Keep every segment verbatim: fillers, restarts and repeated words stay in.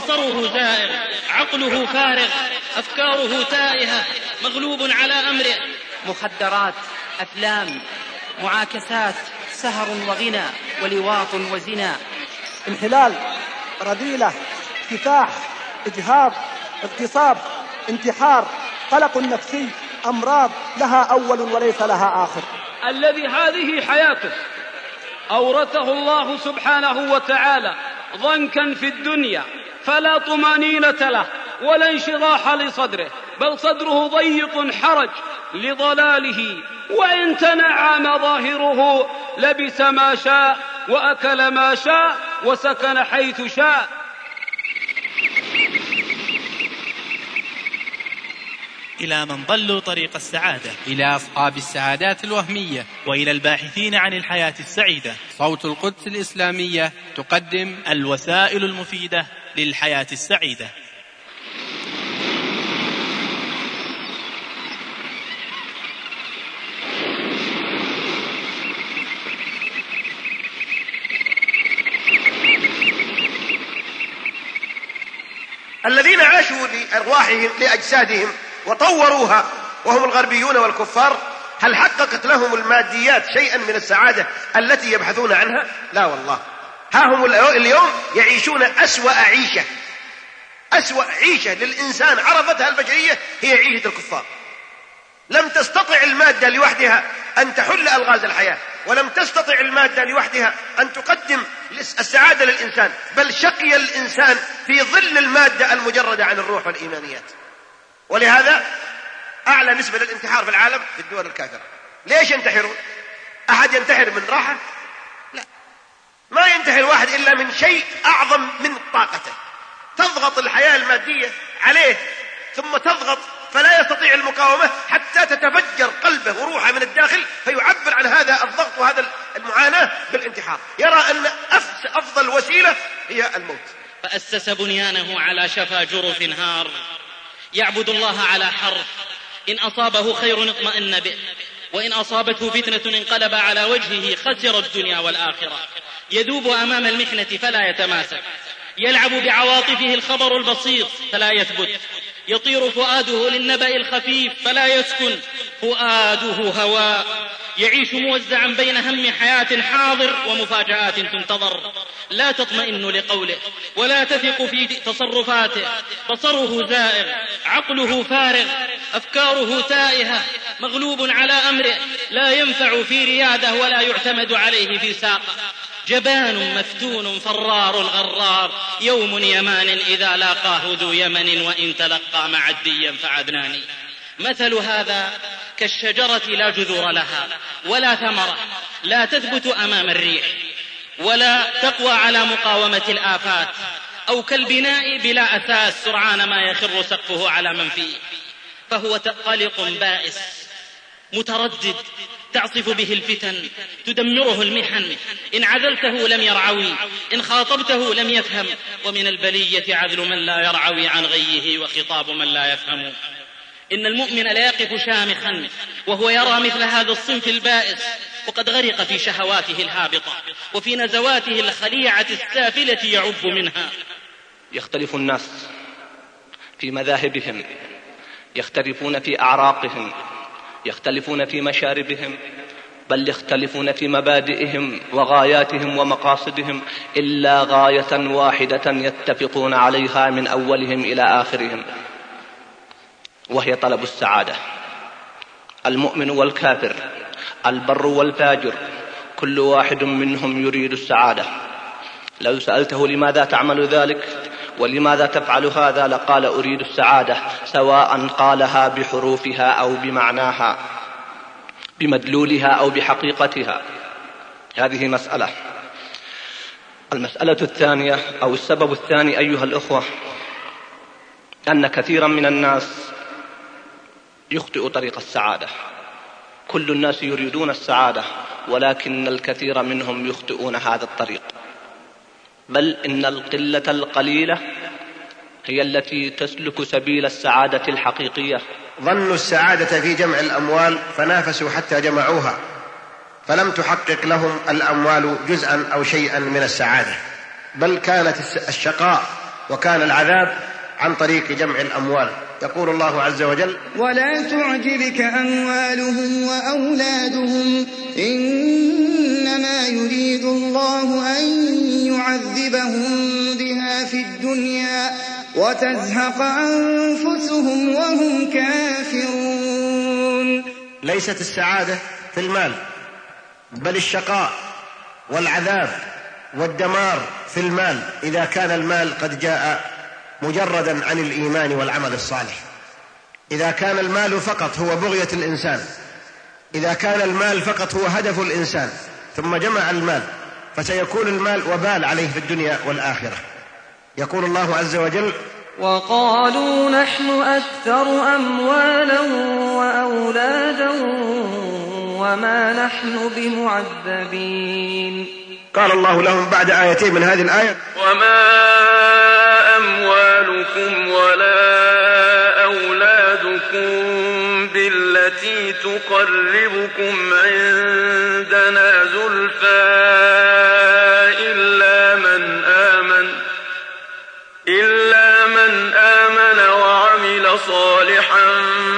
بصره زائغ، عقله فارغ، أفكاره تائهة، مغلوب على أمره. مخدرات، أفلام، معاكسات، سهر وغنى، ولواط وزنا. انحلال، رذيلة، كفاح، إجهاض، اغتصاب، انتحار، قلق نفسي، أمراض لها أول وليس لها آخر. الذي هذه حياته أورثه الله سبحانه وتعالى ضنكا في الدنيا، فلا طمانينة له ولا انشراح لصدره، بل صدره ضيق حرج لضلاله، وإن تنعم ظاهره لبس ما شاء وأكل ما شاء وسكن حيث شاء. إلى من ضلوا طريق السعادة، إلى أصحاب السعادات الوهمية، وإلى الباحثين عن الحياة السعيدة، صوت القدس الإسلامية تقدم الوسائل المفيدة للحياة السعيدة. الذين عاشوا لأرواحهم لأجسادهم وطوروها وهم الغربيون والكفار، هل حققت لهم الماديات شيئا من السعادة التي يبحثون عنها؟ لا والله. ها هم اليوم يعيشون أسوأ عيشة، أسوأ عيشة للإنسان عرفتها البشرية هي عيشة الكفار. لم تستطع المادة لوحدها أن تحل ألغاز الحياة، ولم تستطع المادة لوحدها أن تقدم السعادة للإنسان، بل شقي الإنسان في ظل المادة المجردة عن الروح والإيمانيات. ولهذا أعلى نسبة للانتحار في العالم في الدول الكافرة. ليش ينتحرون؟ أحد ينتحر من راحة؟ لا، ما ينتحر واحد إلا من شيء أعظم من طاقته. تضغط الحياة المادية عليه ثم تضغط فلا يستطيع المقاومة حتى تتفجر قلبه وروحه من الداخل، فيعبر عن هذا الضغط وهذا المعاناة بالانتحار. يرى أن أفضل وسيلة هي الموت. فأسس بنيانه على شفا جرف هار، يعبد الله على حرف، إن أصابه خير اطمأن به، وإن أصابته فتنة انقلب على وجهه، خسر الدنيا والآخرة. يذوب أمام المحنة فلا يتماسك، يلعب بعواطفه الخبر البسيط فلا يثبت، يطير فؤاده للنبأ الخفيف فلا يسكن، فؤاده هواء، يعيش موزعا بين هم حياة حاضر ومفاجآت تنتظر، لا تطمئن لقوله ولا تثق في تصرفاته، بصره زائغ، عقله فارغ، أفكاره تائهة، مغلوب على أمره، لا ينفع في رياده ولا يعتمد عليه في ساقه، جبان مفتون فرار غرار، يوم يمان إذا لاقاه ذو يمن، وإن تلقى معديا فعدناني. مثل هذا كالشجرة لا جذور لها ولا ثمرة، لا تثبت أمام الريح ولا تقوى على مقاومة الآفات، أو كالبناء بلا أساس سرعان ما يخر سقفه على من فيه، فهو قلق بائس متردد تعصف به الفتن، تدمره المحن، إن عزلته لم يرعوي، إن خاطبته لم يفهم، ومن البلية عذل من لا يرعوي عن غيه وخطاب من لا يفهم. إن المؤمن لا يقف شامخا وهو يرى مثل هذا الصنف البائس، وقد غرق في شهواته الهابطة وفي نزواته الخليعة السافلة يعب منها. يختلف الناس في مذاهبهم، يختلفون في أعراقهم، يختلفون في مشاربهم، بل يختلفون في مبادئهم وغاياتهم ومقاصدهم، إلا غاية واحدة يتفقون عليها من أولهم إلى آخرهم، وهي طلب السعادة. المؤمن والكافر، البر والفاجر، كل واحد منهم يريد السعادة. لو سألته لماذا تعمل ذلك ولماذا تفعل هذا لقال أريد السعادة، سواء قالها بحروفها أو بمعناها، بمدلولها أو بحقيقتها. هذه مسألة. المسألة الثانية أو السبب الثاني أيها الأخوة، أن كثيرا من الناس يخطئ طريق السعادة. كل الناس يريدون السعادة، ولكن الكثير منهم يخطئون هذا الطريق، بل إن القلة القليلة هي التي تسلك سبيل السعادة الحقيقية. ظنوا السعادة في جمع الأموال فنافسوا حتى جمعوها، فلم تحقق لهم الأموال جزءا أو شيئا من السعادة، بل كانت الشقاء وكان العذاب عن طريق جمع الأموال. يقول الله عز وجل: ولا تعجبك أموالهم وأولادهم إنما يريد الله أن يعذبهم بها في الدنيا وتزهق أنفسهم وهم كافرون. ليست السعادة في المال، بل الشقاء والعذاب والدمار في المال إذا كان المال قد جاء مجردا عن الإيمان والعمل الصالح. إذا كان المال فقط هو بغية الإنسان، إذا كان المال فقط هو هدف الإنسان ثم جمع المال، فسيكون المال وبال عليه في الدنيا والآخرة. يقول الله عز وجل: وقالوا نحن أكثر أموالا وأولادا وما نحن بمعذبين. قال الله لهم بعد آيتين من هذه الآية: وما أموالكم ولا أولادكم بالتي تقربكم عندنا زلفى إلا من آمن إلا من آمن وعمل صالحا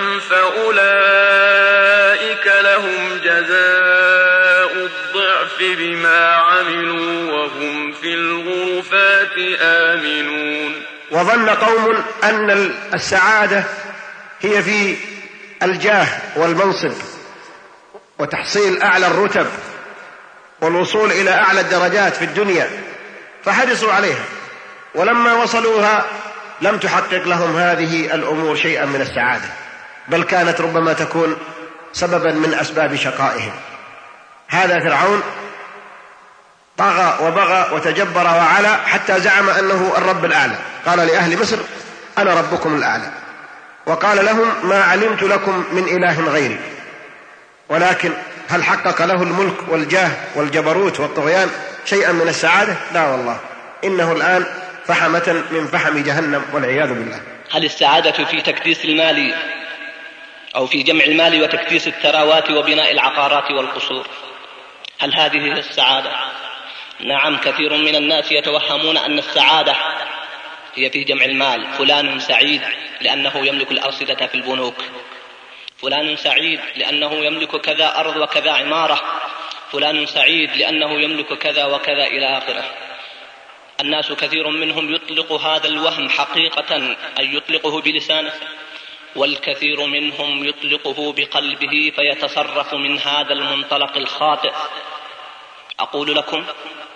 فأولئك لهم جزاء الضعف بما عملوا وهم في الغرفات آمنون. وظن قوم أن السعادة هي في الجاه والمنصب وتحصيل أعلى الرتب والوصول إلى أعلى الدرجات في الدنيا، فحرصوا عليها، ولما وصلوها لم تحقق لهم هذه الأمور شيئا من السعادة، بل كانت ربما تكون سببا من أسباب شقائهم. هذا فرعون طغى وبغى وتجبر وعلى حتى زعم أنه الرب الأعلى. قال لأهل مصر: أنا ربكم الأعلى، وقال لهم: ما علمت لكم من إله غيري. ولكن هل حقق له الملك والجاه والجبروت والطغيان شيئا من السعادة؟ لا والله، إنه الآن فحمة من فحم جهنم والعياذ بالله. هل السعادة في تكديس المال أو في جمع المال وتكديس الثروات وبناء العقارات والقصور؟ هل هذه هي السعادة؟ نعم، كثير من الناس يتوهمون أن السعادة هي في جمع المال. فلان سعيد لأنه يملك الأرصدة في البنوك، فلان سعيد لأنه يملك كذا أرض وكذا عمارة، فلان سعيد لأنه يملك كذا وكذا إلى آخره. الناس كثير منهم يطلق هذا الوهم حقيقة، أي يطلقه بلسانه، والكثير منهم يطلقه بقلبه فيتصرف من هذا المنطلق الخاطئ. أقول لكم: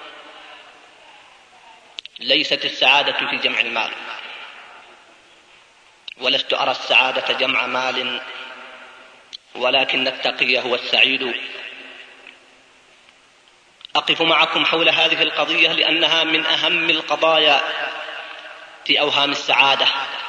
ليست السعادة في جمع المال، ولست أرى السعادة جمع مال، ولكن التقي هو السعيد. أقف معكم حول هذه القضية لأنها من أهم القضايا في أوهام السعادة،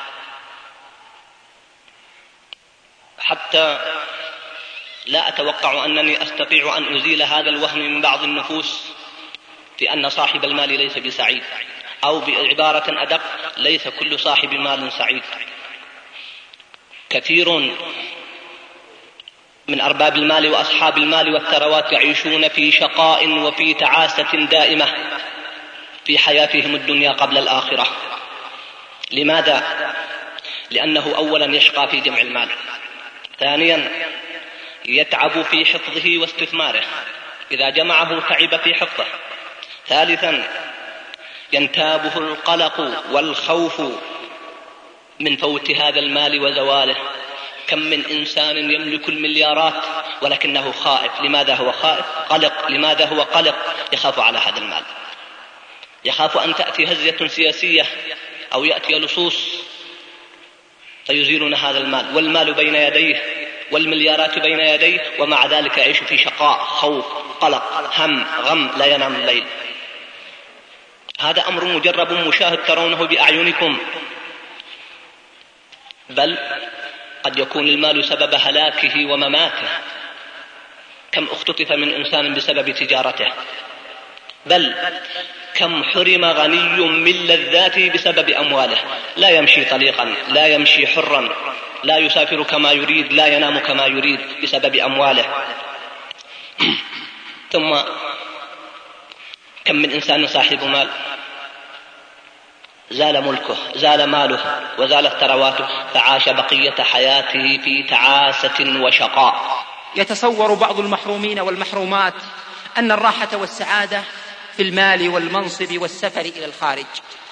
حتى لا أتوقع أنني أستطيع أن أزيل هذا الوهم من بعض النفوس في أن صاحب المال ليس بسعيد، أو بعبارة أدق: ليس كل صاحب مال سعيد. كثير من أرباب المال وأصحاب المال والثروات يعيشون في شقاء وفي تعاسة دائمة في حياتهم الدنيا قبل الآخرة. لماذا؟ لأنه أولا يشقى في جمع المال، ثانيا يتعب في حفظه واستثماره، إذا جمعه تعب في حفظه، ثالثا ينتابه القلق والخوف من فوت هذا المال وزواله. كم من إنسان يملك المليارات ولكنه خائف. لماذا هو خائف؟ قلق. لماذا هو قلق؟ يخاف على هذا المال، يخاف أن تأتي هزة سياسية أو يأتي لصوص فيزيلون هذا المال، والمال بين يديه والمليارات بين يديه، ومع ذلك يعيش في شقاء، خوف، قلق، هم، غم، لا ينام الليل. هذا أمر مجرب مشاهد ترونه بأعينكم، بل قد يكون المال سبب هلاكه ومماته. كم اختطف من إنسان بسبب تجارته، بل كم حرم غني من لذاته بسبب أمواله. لا يمشي طليقا، لا يمشي حرا، لا يسافر كما يريد، لا ينام كما يريد بسبب أمواله. ثم كم من إنسان صاحب مال زال ملكه، زال ماله، وزالت ثرواته، فعاش بقية حياته في تعاسة وشقاء. يتصور بعض المحرومين والمحرومات أن الراحة والسعادة في المال والمنصب والسفر إلى الخارج.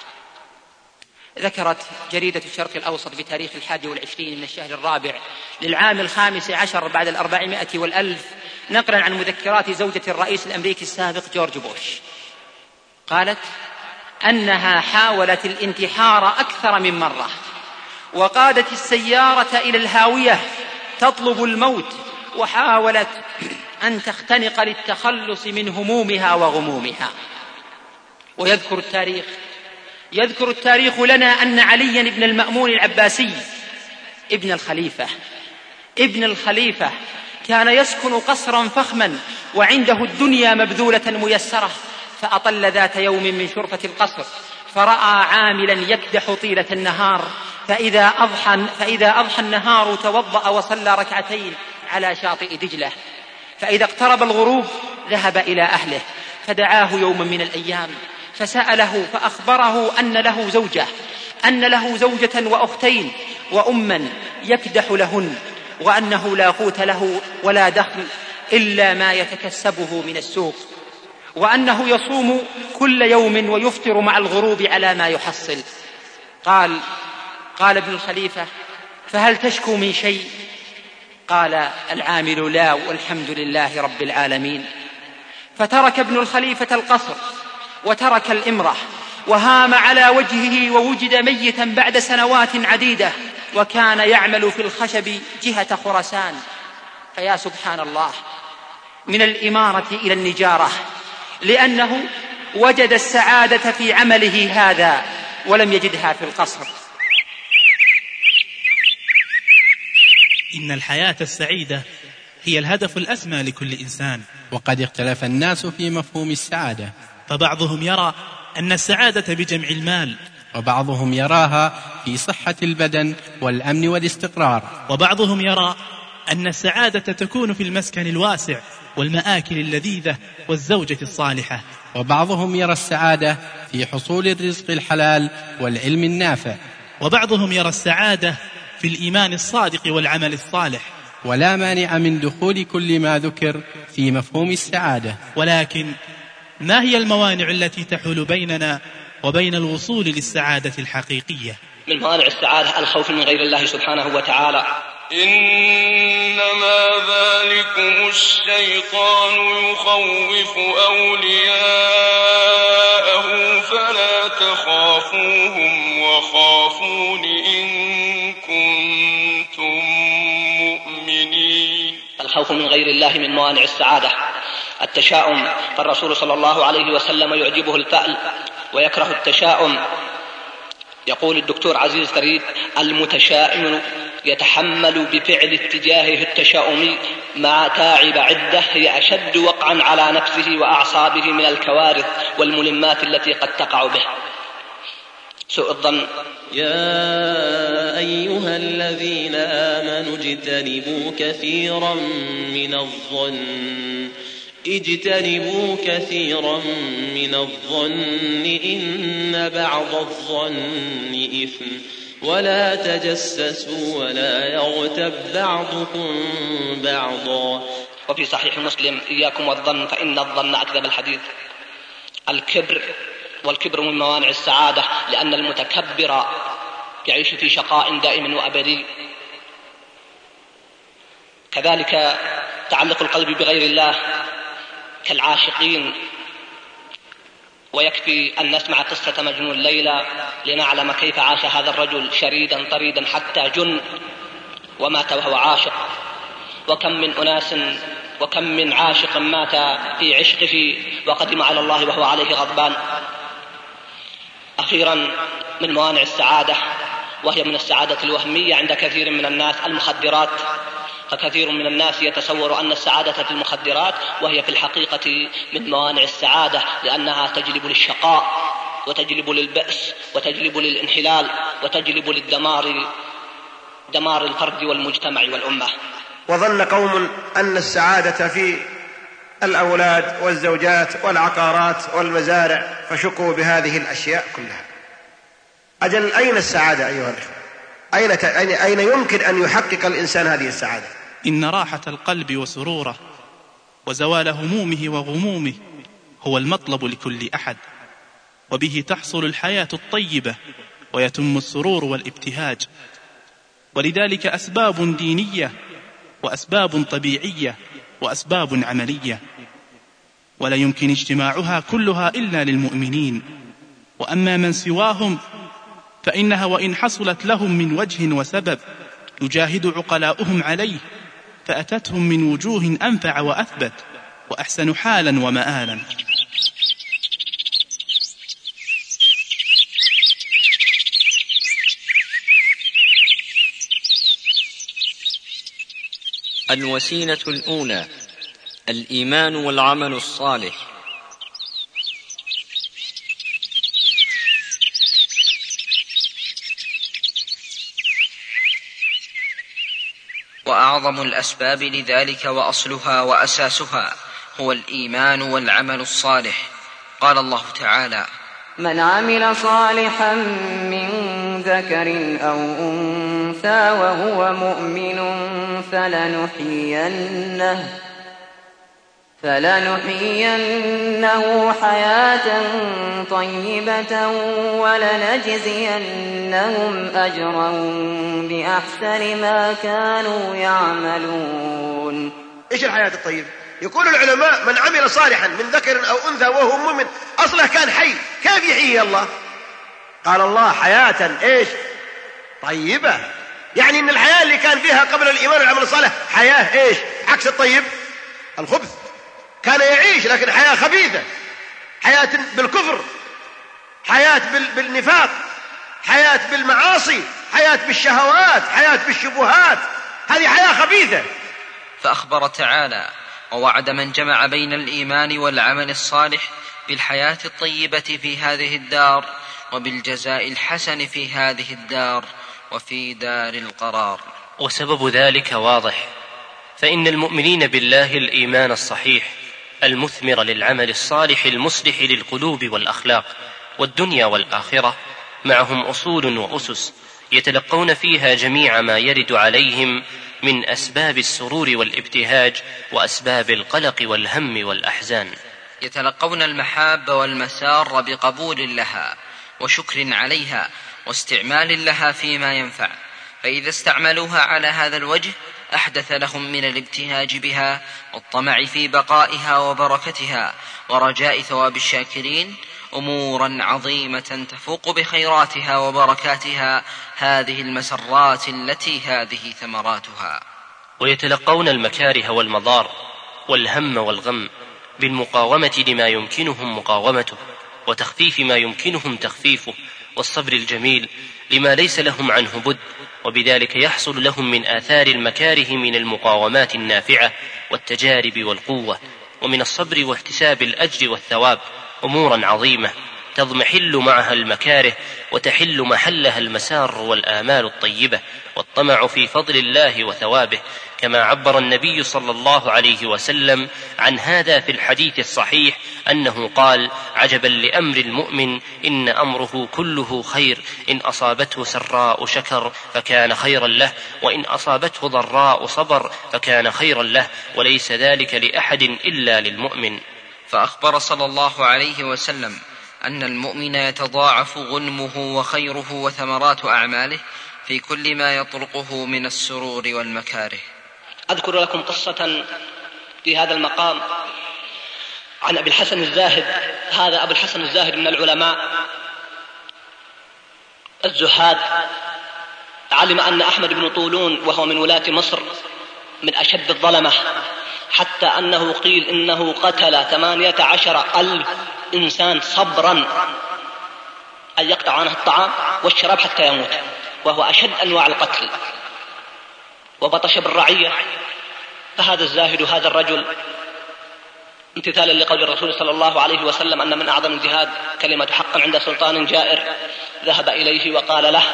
ذكرت جريدة الشرق الأوسط بتاريخ الحادي والعشرين من الشهر الرابع للعام الخامس عشر بعد الأربعمائة والألف نقلا عن مذكرات زوجة الرئيس الأمريكي السابق جورج بوش، قالت أنها حاولت الانتحار أكثر من مرة، وقادت السيارة إلى الهاوية تطلب الموت، وحاولت أن تختنق للتخلص من همومها وغمومها. ويذكر التاريخ يذكر التاريخ لنا أن عليا بن المأمون العباسي ابن الخليفة ابن الخليفة كان يسكن قصرا فخما وعنده الدنيا مبذولة ميسرة، فأطل ذات يوم من شرفة القصر فرأى عاملا يكدح طيلة النهار، فإذا أضحى, فإذا أضحى النهار توضأ وصلى ركعتين على شاطئ دجلة، فإذا اقترب الغروب ذهب إلى أهله فدعاه يوم من الأيام فسأله فأخبره أن له زوجة أن له زوجة وأختين وأما يكدح لهن، وأنه لا قوت له ولا دخل إلا ما يتكسبه من السوق، وأنه يصوم كل يوم ويفطر مع الغروب على ما يحصل. قال قال ابن الخليفة: فهل تشكو من شيء؟ قال العامل: لا والحمد لله رب العالمين. فترك ابن الخليفة القصر وترك الإمرة وهام على وجهه ووجد ميتا بعد سنوات عديدة، وكان يعمل في الخشب جهة خراسان. فيا سبحان الله، من الإمارة إلى النجارة، لأنه وجد السعادة في عمله هذا ولم يجدها في القصر. إن الحياة السعيدة هي الهدف الأسمى لكل إنسان. وقد اختلف الناس في مفهوم السعادة، فبعضهم يرى أن السعادة بجمع المال، وبعضهم يراها في صحة البدن والأمن والاستقرار، وبعضهم يرى أن السعادة تكون في المسكن الواسع والمآكل اللذيذة والزوجة الصالحة، وبعضهم يرى السعادة في حصول الرزق الحلال والعلم النافع، وبعضهم يرى السعادة في الإيمان الصادق والعمل الصالح. ولا مانع من دخول كل ما ذكر في مفهوم السعادة. ولكن ما هي الموانع التي تحول بيننا وبين الوصول للسعادة الحقيقية؟ من موانع السعادة الخوف من غير الله سبحانه وتعالى. إنما ذلكم الشيطان يخوف أولياءه فلا تخافوهم وخافون إن كنتم مؤمنين. الخوف من غير الله من موانع السعادة. التشاؤم، فالرسول صلى الله عليه وسلم يعجبه الفأل ويكره التشاؤم. يقول الدكتور عزيز فريد: المتشائم يتحمل بفعل اتجاهه التشاؤمي مع تاعب عدة هي أشد وقعا على نفسه وأعصابه من الكوارث والملمات التي قد تقع به. سوء الظن. يا أيها الذين آمنوا اجتنبوا كثيرا من الظن اجتنبوا كثيرا من الظن إن بعض الظن إثم ولا تجسسوا ولا يغتب بعضكم بعضا. وفي صحيح مسلم: إياكم والظن فإن الظن أكذب الحديث. الكبر، والكبر من موانع السعادة، لأن المتكبر يعيش في شقاء دائم وأبدي. كذلك تعلق القلب بغير الله كالعاشقين. ويكفي أن نسمع قصة مجنون ليلى لنعلم كيف عاش هذا الرجل شريدا طريدا حتى جن ومات وهو عاشق. وكم من أناس وكم من عاشق مات في عشقه وقدم على الله وهو عليه غضبان. أخيرا من موانع السعادة، وهي من السعادة الوهمية عند كثير من الناس، المخدرات. فكثير من الناس يتصور أن السعادة في المخدرات، وهي في الحقيقة من موانع السعادة، لأنها تجلب للشقاء وتجلب للبأس وتجلب للانحلال وتجلب للدمار، دمار الفرد والمجتمع والأمة. وظن قوم أن السعادة في الأولاد والزوجات والعقارات والمزارع، فشكوا بهذه الأشياء كلها. أجل أين السعادة أيها الأخوة؟ أين, ت... أين يمكن أن يحقق الإنسان هذه السعادة؟ إن راحة القلب وسروره وزوال همومه وغمومه هو المطلب لكل أحد، وبه تحصل الحياة الطيبة ويتم السرور والابتهاج. ولذلك أسباب دينية وأسباب طبيعية وأسباب عملية، ولا يمكن اجتماعها كلها إلا للمؤمنين. وأما من سواهم فإنها وإن حصلت لهم من وجه وسبب يجاهد عقلاؤهم عليه فأتتهم من وجوه أنفع وأثبت وأحسن حالا ومآلا. الوسيلة الأولى الإيمان والعمل الصالح. وأعظم الأسباب لذلك وأصلها وأساسها هو الإيمان والعمل الصالح. قال الله تعالى: من عمل صالحا من ذكر أو أنثى وهو مؤمن فلنحيينه, فلنحيينه حياة طيبة ولنجزينهم أجرا بأحسن ما كانوا يعملون. إيش الحياة الطيبة؟ يقول العلماء: من عمل صالحا من ذكر أو أنثى وهو مؤمن. أصله كان حي، كيف يحيي الله؟ قال الله: حياة إيش؟ طيبة. يعني إن الحياة اللي كان فيها قبل الإيمان والعمل الصالح حياة إيش؟ عكس الطيب، الخبث. كان يعيش لكن حياة خبيثة، حياة بالكفر، حياة بالنفاق، حياة بالمعاصي، حياة بالشهوات، حياة بالشبهات. هذه حياة خبيثة. فأخبر تعالى ووعد من جمع بين الإيمان والعمل الصالح بالحياة الطيبة في هذه الدار وبالجزاء الحسن في هذه الدار وفي دار القرار. وسبب ذلك واضح، فإن المؤمنين بالله الإيمان الصحيح المثمر للعمل الصالح المصلح للقلوب والأخلاق والدنيا والآخرة معهم أصول وأسس يتلقون فيها جميع ما يرد عليهم من أسباب السرور والابتهاج وأسباب القلق والهم والأحزان. يتلقون المحاب والمسار بقبول لها وشكر عليها واستعمال لها فيما ينفع، فإذا استعملوها على هذا الوجه أحدث لهم من الابتهاج بها والطمع في بقائها وبركتها ورجاء ثواب الشاكرين أمورا عظيمة تفوق بخيراتها وبركاتها هذه المسرات التي هذه ثمراتها. ويتلقون المكاره والمضار والهم والغم بالمقاومة لما يمكنهم مقاومته وتخفيف ما يمكنهم تخفيفه والصبر الجميل لما ليس لهم عنه بد، وبذلك يحصل لهم من آثار المكاره من المقاومات النافعة والتجارب والقوة ومن الصبر واحتساب الأجر والثواب أمورا عظيمة تضمحل معها المكاره وتحل محلها المسار والآمال الطيبة والطمع في فضل الله وثوابه، كما عبر النبي صلى الله عليه وسلم عن هذا في الحديث الصحيح أنه قال: عجبا لأمر المؤمن إن أمره كله خير، إن أصابته سراء شكر فكان خيرا له، وإن أصابته ضراء صبر فكان خيرا له، وليس ذلك لأحد إلا للمؤمن. فأخبر صلى الله عليه وسلم أن المؤمن يتضاعف غنمه وخيره وثمرات أعماله في كل ما يطرقه من السرور والمكاره. أذكر لكم قصة في هذا المقام عن أبي الحسن الزاهد. هذا أبو الحسن الزاهد من العلماء الزهاد، علم أن أحمد بن طولون وهو من ولاة مصر من أشد الظلمة، حتى أنه قيل إنه قتل ثمانية عشر ألف إنسان صبرا أن يقطع عنه الطعام والشراب حتى يموت، وهو أشد أنواع القتل، وبطش بالرعية. فهذا الزاهد هذا الرجل امتثالا لقول الرسول صلى الله عليه وسلم أن من أعظم الجهاد كلمة حق عند سلطان جائر، ذهب إليه وقال له: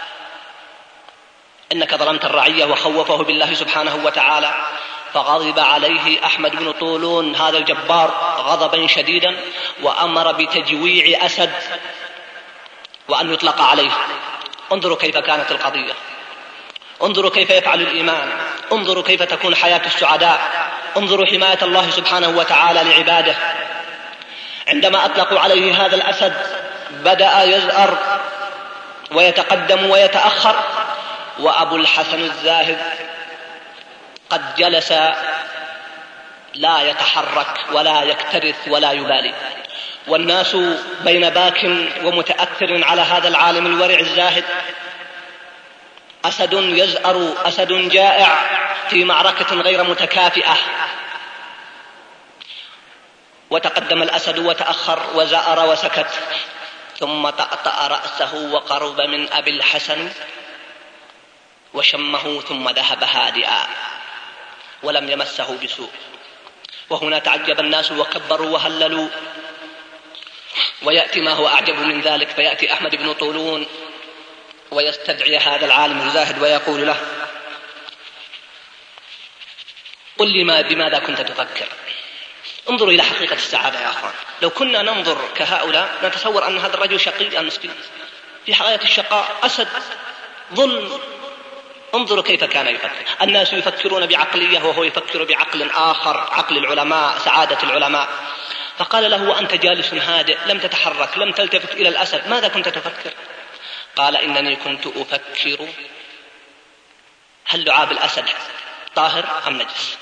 إنك ظلمت الرعية، وخوفه بالله سبحانه وتعالى. فغضب عليه أحمد بن طولون هذا الجبار غضبا شديدا، وأمر بتجويع أسد وأن يطلق عليه. انظروا كيف كانت القضية، انظروا كيف يفعل الإيمان، انظروا كيف تكون حياة السعداء، انظروا حماية الله سبحانه وتعالى لعباده. عندما أطلقوا عليه هذا الأسد بدأ يزأر ويتقدم ويتأخر، وأبو الحسن الزاهد قد جلس لا يتحرك ولا يكترث ولا يبالي، والناس بين باك ومتأثر على هذا العالم الورع الزاهد. أسد يزأر، أسد جائع في معركة غير متكافئة، وتقدم الأسد وتأخر وزأر وسكت، ثم طأطأ رأسه وقرب من أبي الحسن وشمه، ثم ذهب هادئا ولم يمسه بسوء. وهنا تعجب الناس وكبروا وهللوا. ويأتي ما هو أعجب من ذلك، فيأتي أحمد بن طولون ويستدعي هذا العالم الزاهد ويقول له: قل لي ما بماذا كنت تفكر؟ انظروا إلى حقيقة السعادة يا أخوان. لو كنا ننظر كهؤلاء نتصور أن هذا الرجل شقي مسكين في حياة الشقاء، أسد، ظلم. انظروا كيف كان يفكر. الناس يفكرون بعقلية وهو يفكر بعقل آخر، عقل العلماء، سعادة العلماء. فقال له: وأنت جالس هادئ لم تتحرك لم تلتفت إلى الأسد، ماذا كنت تفكر؟ قال: إنني كنت أفكر هل لعاب الأسد طاهر أم نجس؟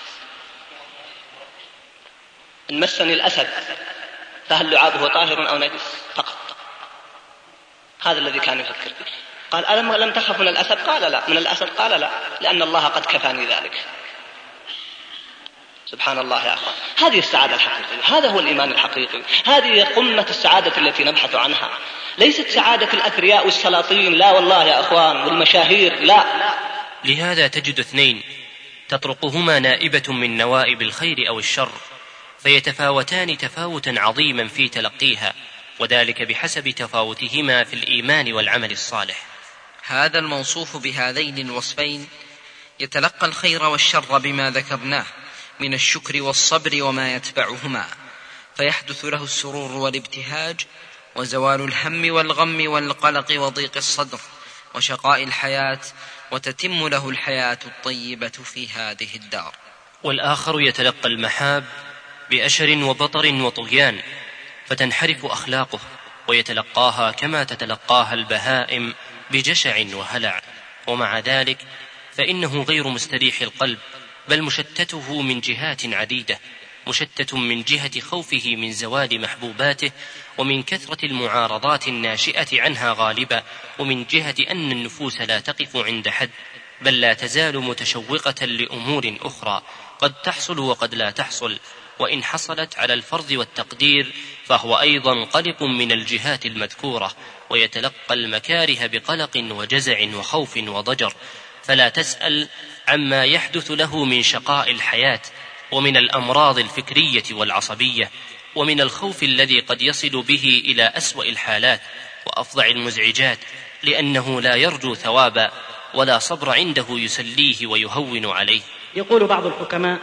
إن مسني الأسد فهل لعابه طاهر أو نجس؟ فقط. هذا الذي كان يفكر فيه. قال: ألم لم تخف من الأسد؟ قال: لا. من الأسد؟ قال: لا، لأن الله قد كفاني ذلك. سبحان الله يا أخوان، هذه السعادة الحقيقية، هذا هو الإيمان الحقيقي، هذه قمة السعادة التي نبحث عنها. ليست سعادة الأثرياء والسلاطين، لا والله يا أخوان، والمشاهير، لا. لهذا تجد اثنين تطرقهما نائبة من نوائب الخير أو الشر، فيتفاوتان تفاوتا عظيما في تلقيها، وذلك بحسب تفاوتهما في الإيمان والعمل الصالح. هذا الموصوف بهذين الوصفين يتلقى الخير والشر بما ذكرناه من الشكر والصبر وما يتبعهما، فيحدث له السرور والابتهاج وزوال الهم والغم والقلق وضيق الصدر وشقاء الحياة، وتتم له الحياة الطيبة في هذه الدار. والآخر يتلقى المحاب بأشر وبطر وطغيان، فتنحرف أخلاقه ويتلقاها كما تتلقاها البهائم بجشع وهلع، ومع ذلك فإنه غير مستريح القلب، بل مشتته من جهات عديدة، مشتت من جهة خوفه من زوال محبوباته ومن كثرة المعارضات الناشئة عنها غالبا، ومن جهة أن النفوس لا تقف عند حد، بل لا تزال متشوقة لأمور أخرى قد تحصل وقد لا تحصل، وإن حصلت على الفرض والتقدير فهو أيضا قلق من الجهات المذكورة، ويتلقى المكاره بقلق وجزع وخوف وضجر، فلا تسأل عما يحدث له من شقاء الحياة ومن الأمراض الفكرية والعصبية، ومن الخوف الذي قد يصل به إلى أسوأ الحالات وأفظع المزعجات، لأنه لا يرجو ثوابا ولا صبر عنده يسليه ويهون عليه. يقول بعض الحكماء: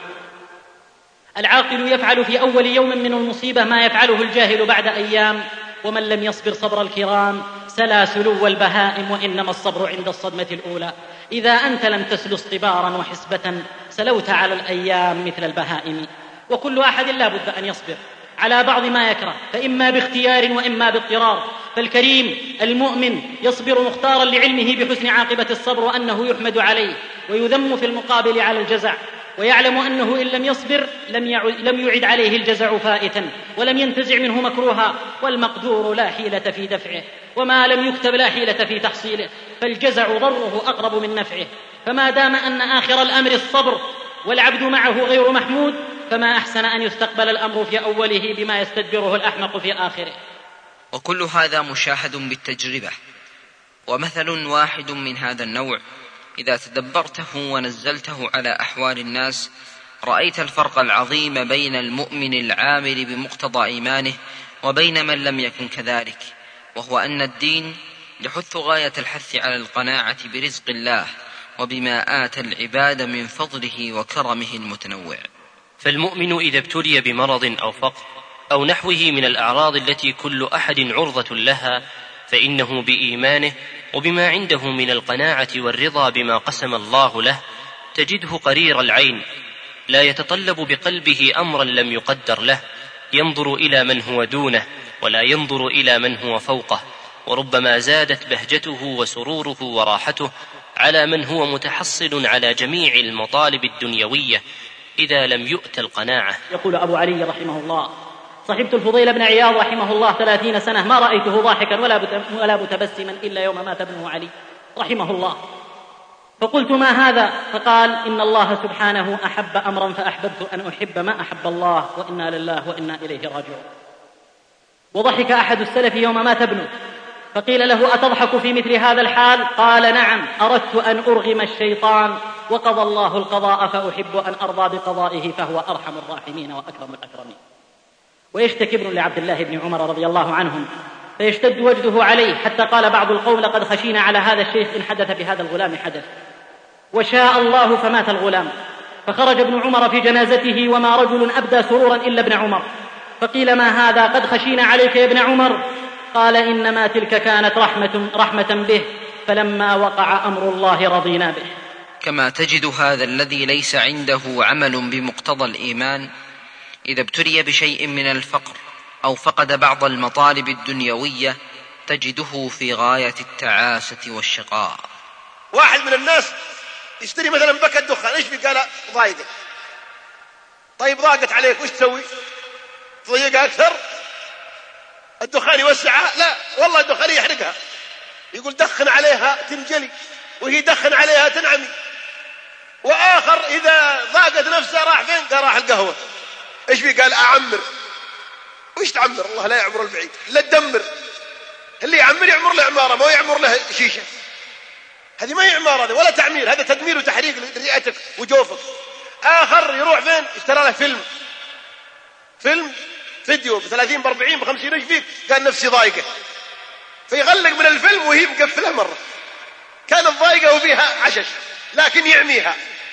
العاقل يفعل في أول يوم من المصيبة ما يفعله الجاهل بعد أيام، ومن لم يصبر صبر الكرام سلا سلو البهائم، وإنما الصبر عند الصدمة الأولى. إذا أنت لم تسل اصطبارا وحسبة سلوت على الأيام مثل البهائم. وكل أحد لا بد أن يصبر على بعض ما يكره، فإما باختيار وإما باضطرار. فالكريم المؤمن يصبر مختارا لعلمه بحسن عاقبة الصبر، وأنه يحمد عليه ويذم في المقابل على الجزع، ويعلم أنه إن لم يصبر لم يعد عليه الجزع فائتا ولم ينتزع منه مكروها، والمقدور لا حيلة في دفعه، وما لم يكتب لا حيلة في تحصيله، فالجزع ضره أقرب من نفعه. فما دام أن آخر الأمر الصبر والعبد معه غير محمود، فما أحسن أن يستقبل الأمر في أوله بما يستدبره الأحمق في آخره. وكل هذا مشاهد بالتجربة. ومثل واحد من هذا النوع إذا تدبرته ونزلته على أحوال الناس رأيت الفرق العظيم بين المؤمن العامل بمقتضى إيمانه وبين من لم يكن كذلك، وهو أن الدين يحث غاية الحث على القناعة برزق الله وبما آتى العباد من فضله وكرمه المتنوع. فالمؤمن إذا ابتلي بمرض أو فقر أو نحوه من الأعراض التي كل أحد عرضة لها، فإنه بإيمانه وبما عنده من القناعة والرضا بما قسم الله له تجده قرير العين، لا يتطلب بقلبه أمرا لم يقدر له، ينظر إلى من هو دونه ولا ينظر إلى من هو فوقه، وربما زادت بهجته وسروره وراحته على من هو متحصل على جميع المطالب الدنيوية إذا لم يؤت القناعة. يقول أبو علي رحمه الله: صحبت الفضيل بن عياض رحمه الله ثلاثين سنة ما رأيته ضاحكا ولا متبسما إلا يوم مات ابنه علي رحمه الله، فقلت: ما هذا؟ فقال: إن الله سبحانه أحب أمرا فأحببت أن أحب ما أحب الله، وإنا لله وإنا إليه راجعون. وضحك أحد السلف يوم مات ابنه، فقيل له: أتضحك في مثل هذا الحال؟ قال: نعم، أردت أن أرغم الشيطان وقضى الله القضاء فأحب أن أرضى بقضائه فهو أرحم الراحمين وأكرم الأكرمين. ويشتكي ابن لعبد الله بن عمر رضي الله عنهم فيشتد وجده عليه، حتى قال بعض القوم: لقد خشينا على هذا الشيخ إن حدث بهذا الغلام حدث. وشاء الله فمات الغلام، فخرج ابن عمر في جنازته وما رجل أبدى سرورا إلا ابن عمر، فقيل: ما هذا؟ قد خشينا عليك يا ابن عمر. قال: إنما تلك كانت رحمة, رحمة به، فلما وقع أمر الله رضينا به. كما تجد هذا الذي ليس عنده عمل بمقتضى الإيمان إذا ابتلي بشيء من الفقر أو فقد بعض المطالب الدنيوية تجده في غاية التعاسة والشقاء. واحد من الناس يشتري مثلا بكة دخان، ايش في؟ قال: ضايقة. طيب ضاقت عليك وش تسوي؟ تضيقها أكثر؟ الدخان يوسعها؟ لا والله الدخان يحرقها. يقول: دخن عليها تنجلي، وهي دخن عليها تنعمي. وآخر إذا ضاقت نفسها راح فين؟ قال: راح القهوة. ايش في؟ قال: أعمر. وش تعمر؟ الله لا يعمر البعيد، لا تدمر. اللي يعمر يعمر له عمارة، ما يعمر له شيشة. هذه ما هي عمارة، هذا ولا تعمير، هذا تدمير وتحريق لرئتك وجوفك. آخر يروح فين؟ اشترى له فيلم فيلم فيديو بثلاثين باربعين بخمسين، ايش فيك؟ قال: نفسي ضايقة. فيغلق من الفيلم وهي مقفلة مرة، كانت ضايقة وفيها عشش لكن يعميها.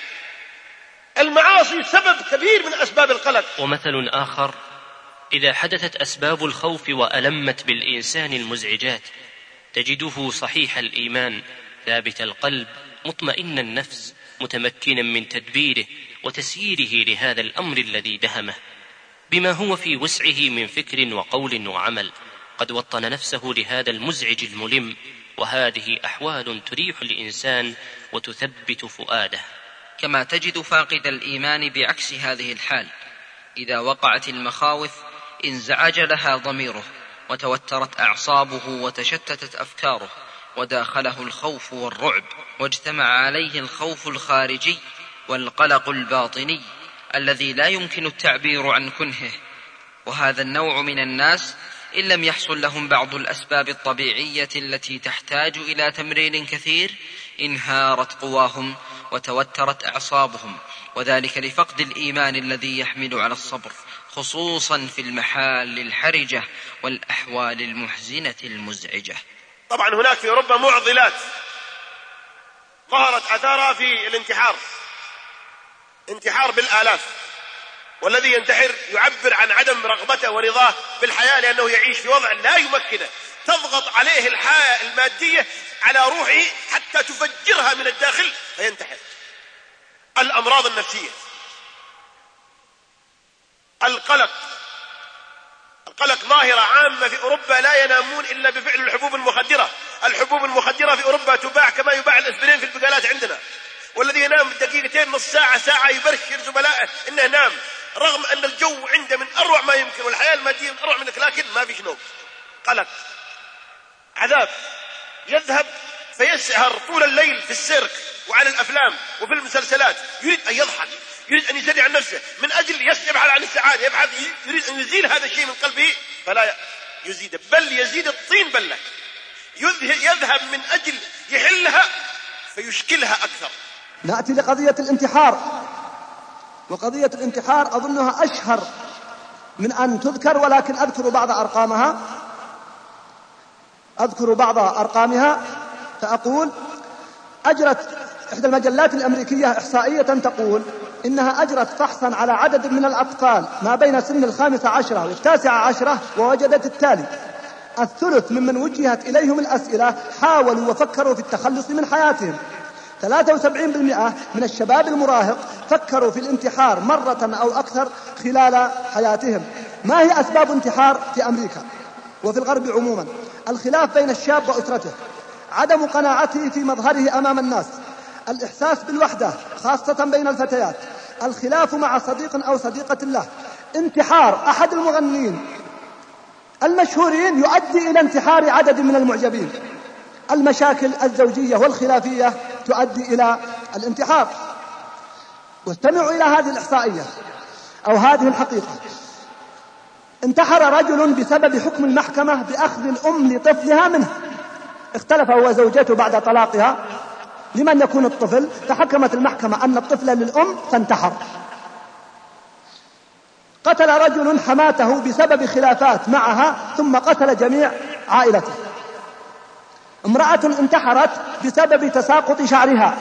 المعاصي سبب كبير من أسباب القلق. ومثل آخر: إذا حدثت أسباب الخوف وألمت بالإنسان المزعجات تجده صحيح الإيمان ثابت القلب مطمئن النفس متمكنا من تدبيره وتسييره لهذا الأمر الذي دهمه بما هو في وسعه من فكر وقول وعمل، قد وطن نفسه لهذا المزعج الملم، وهذه أحوال تريح الإنسان وتثبت فؤاده. كما تجد فاقد الإيمان بعكس هذه الحال، إذا وقعت المخاوف انزعج لها ضميره وتوترت أعصابه وتشتتت أفكاره وداخله الخوف والرعب، واجتمع عليه الخوف الخارجي والقلق الباطني الذي لا يمكن التعبير عن كنهه. وهذا النوع من الناس إن لم يحصل لهم بعض الأسباب الطبيعية التي تحتاج إلى تمرين كثير انهارت قواهم وتوترت أعصابهم، وذلك لفقد الإيمان الذي يحمل على الصبر، خصوصا في المحال الحرجة والأحوال المحزنة المزعجة. طبعا هناك في أوروبا معضلات ظهرت أثارها في الانتحار، انتحار بالآلاف، والذي ينتحر يعبر عن عدم رغبته ورضاه بالحياة لأنه يعيش في وضع لا يمكنه، تضغط عليه الحياة المادية على روحه حتى تفجرها من الداخل فينتحر. الأمراض النفسية، القلق، القلق ظاهرة عامة في أوروبا، لا ينامون إلا بفعل الحبوب المخدرة. الحبوب المخدرة في أوروبا تباع كما يباع الأسبرين في البقالات عندنا، والذي ينام دقيقتين نص ساعة ساعة يبشر زملائه إنه نام، رغم أن الجو عنده من أروع ما يمكن والحياة المادية من أروع منك، لكن ما فيش نوم. قلق، عذاب، يذهب فيسهر طول الليل في السيرك وعلى الأفلام وفي المسلسلات، يريد أن يضحك، يريد أن يسرع عن نفسه من أجل يبحث عن السعادة، يبحث يريد أن يزيل هذا الشيء من قلبه فلا يزيد، بل يزيد الطين بلة، يذهب من أجل يحلها فيشكلها أكثر. نأتي لقضية الانتحار، وقضية الانتحار أظنها أشهر من أن تذكر، ولكن أذكر بعض أرقامها أذكر بعض أرقامها فأقول: أجرت إحدى المجلات الأمريكية إحصائية تقول إنها أجرت فحصا على عدد من الأطفال ما بين سن الخامسة عشرة والتاسعة عشرة، ووجدت التالي: الثلث ممن وجهت إليهم الأسئلة حاولوا وفكروا في التخلص من حياتهم. ثلاثة وسبعين بالمئة من الشباب المراهق فكروا في الانتحار مرة أو أكثر خلال حياتهم. ما هي أسباب انتحار في أمريكا وفي الغرب عموما؟ الخلاف بين الشاب وأسرته، عدم قناعته في مظهره أمام الناس، الإحساس بالوحدة خاصة بين الفتيات، الخلاف مع صديق أو صديقة له. انتحار أحد المغنيين المشهورين يؤدي إلى انتحار عدد من المعجبين. المشاكل الزوجية والخلافية تؤدي إلى الانتحار. واستمعوا إلى هذه الإحصائية أو هذه الحقيقة: انتحر رجل بسبب حكم المحكمة بأخذ الأم لطفلها منه. اختلف هو وزوجته بعد طلاقها لمن يكون الطفل، فحكمت المحكمة أن الطفل للأم فانتحر. قتل رجل حماته بسبب خلافات معها ثم قتل جميع عائلته. امرأة انتحرت بسبب تساقط شعرها.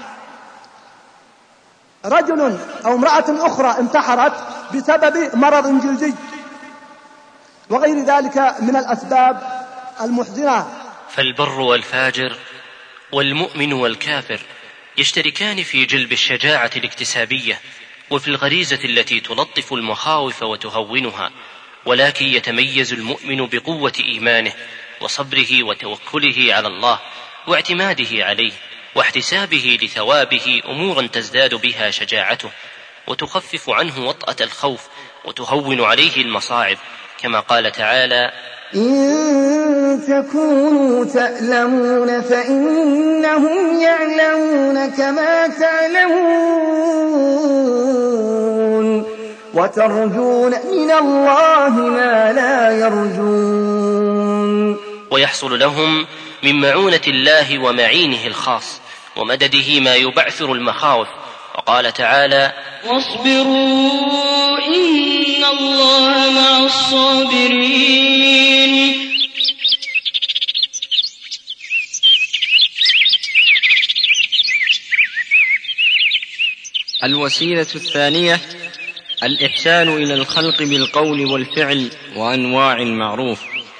رجل أو امرأة أخرى انتحرت بسبب مرض جلدي، وغير ذلك من الأسباب المحزنة. فالبر والفاجر والمؤمن والكافر يشتركان في جلب الشجاعة الاكتسابية وفي الغريزة التي تلطف المخاوف وتهونها، ولكن يتميز المؤمن بقوة إيمانه وصبره وتوكله على الله واعتماده عليه واحتسابه لثوابه أمورا تزداد بها شجاعته وتخفف عنه وطأة الخوف وتهون عليه المصاعب، كما قال تعالى: إن تكونوا تألمون فإنهم يعلمون كما تعلمون وترجون من الله ما لا يرجون. ويحصل لهم من معونة الله ومعينه الخاص ومدده ما يبعثر المخاوف. وقال تعالى: واصبروا إن الله مع الصابرين. الوسيلة الثانية الإحسان إلى الخلق بالقول والفعل وأنواع المعروف.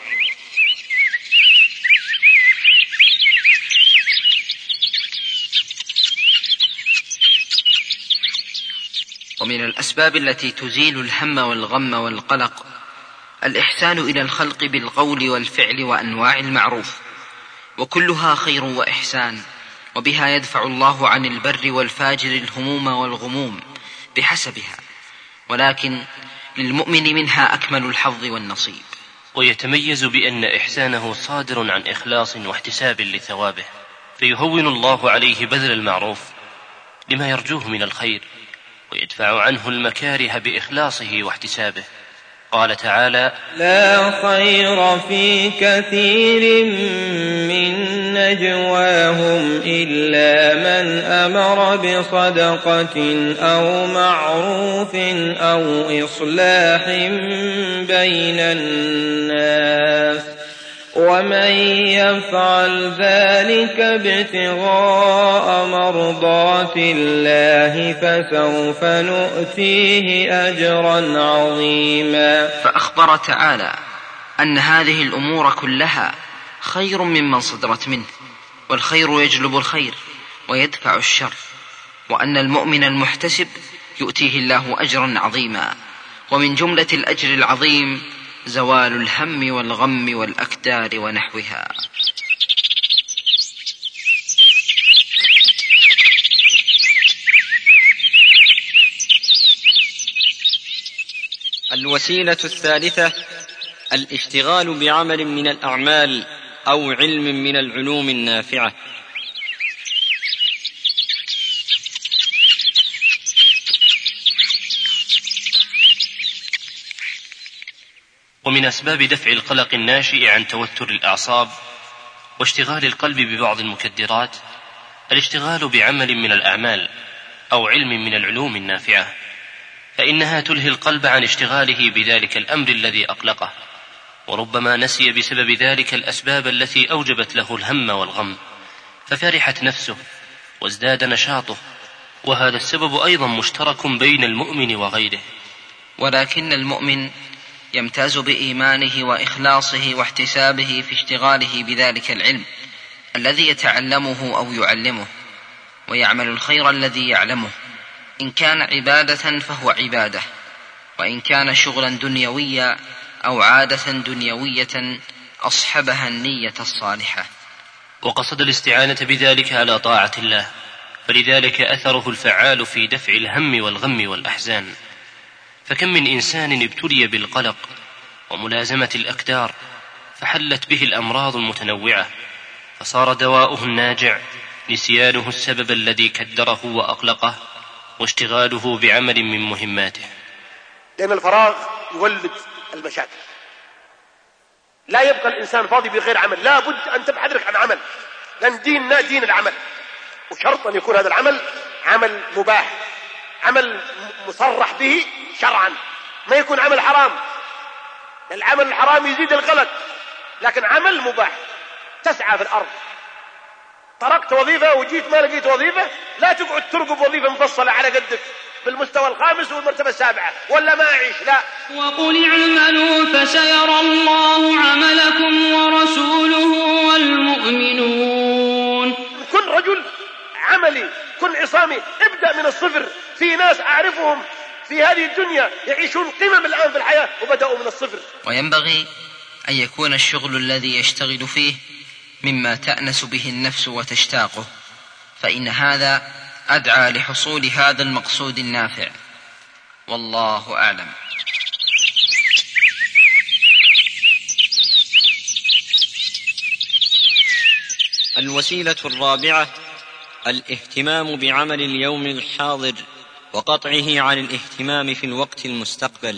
ومن الأسباب التي تزيل الهم والغم والقلق الإحسان إلى الخلق بالقول والفعل وأنواع المعروف، وكلها خير وإحسان، وبها يدفع الله عن البر والفاجر الهموم والغموم بحسبها، ولكن للمؤمن منها أكمل الحظ والنصيب. ويتميز بأن إحسانه صادر عن إخلاص واحتساب لثوابه، فيهون الله عليه بذل المعروف لما يرجوه من الخير، ويدفع عنه المكاره بإخلاصه واحتسابه. قال تعالى: لا خير في كثير من نجواهم إلا من أمر بصدقة أو معروف أو إصلاح بين الناس، ومن يفعل ذلك ابتغاء مرضات الله فسوف نؤتيه أجرا عظيما. فأخبر تعالى أن هذه الأمور كلها خير ممن صدرت منه، والخير يجلب الخير ويدفع الشر، وأن المؤمن المحتسب يؤتيه الله أجرا عظيما. ومن جملة الأجر العظيم زوال الهم والغم والأكدار ونحوها. الوسيلة الثالثة الاشتغال بعمل من الأعمال أو علم من العلوم النافعة. ومن أسباب دفع القلق الناشئ عن توتر الأعصاب واشتغال القلب ببعض المكدرات الاشتغال بعمل من الأعمال أو علم من العلوم النافعة، فإنها تلهي القلب عن اشتغاله بذلك الأمر الذي أقلقه، وربما نسي بسبب ذلك الأسباب التي أوجبت له الهم والغم، ففرحت نفسه وازداد نشاطه، وهذا السبب أيضا مشترك بين المؤمن وغيره. ولكن المؤمن يمتاز بإيمانه وإخلاصه واحتسابه في اشتغاله بذلك العلم الذي يتعلمه أو يعلمه، ويعمل الخير الذي يعلمه، إن كان عبادة فهو عبادة، وإن كان شغلا دنيويا أو عادة دنيوية أصحبها النية الصالحة. وقصد الاستعانة بذلك على طاعة الله، فلذلك أثره الفعال في دفع الهم والغم والأحزان. فكم من إنسان ابتلي بالقلق وملازمة الأكدار فحلت به الأمراض المتنوعة، فصار دواؤه الناجع نسيانه السبب الذي كدره وأقلقه واشتغاله بعمل من مهماته. لأن الفراغ يولد المشاكل، لا يبقى الإنسان فاضي بغير عمل، لا بد أن تبحث لك عن عمل، لأن ديننا دين العمل، وشرط أن يكون هذا العمل عمل مباح، عمل مصرح به شرعا، ما يكون عمل حرام. العمل الحرام يزيد القلق، لكن عمل مباح تسعى في الأرض. تركت وظيفة وجيت ما لقيت وظيفة، لا تقعد ترقب وظيفة مفصلة على قدك بالمستوى الخامس والمرتبة السابعة ولا ما أعيش، لا. وقل اعملوا فسيرى الله عملكم ورسوله والمؤمنون. كن رجل عملي، كن عصامي، ابدأ من الصفر. في ناس أعرفهم في هذه الدنيا يعيشون قمم الآن في الحياة وبدأوا من الصفر. وينبغي أن يكون الشغل الذي يشتغل فيه مما تأنس به النفس وتشتاقه، فإن هذا أدعى لحصول هذا المقصود النافع، والله أعلم. الوسيلة الرابعة الاهتمام بعمل اليوم الحاضر وقطعه عن الاهتمام في الوقت المستقبل.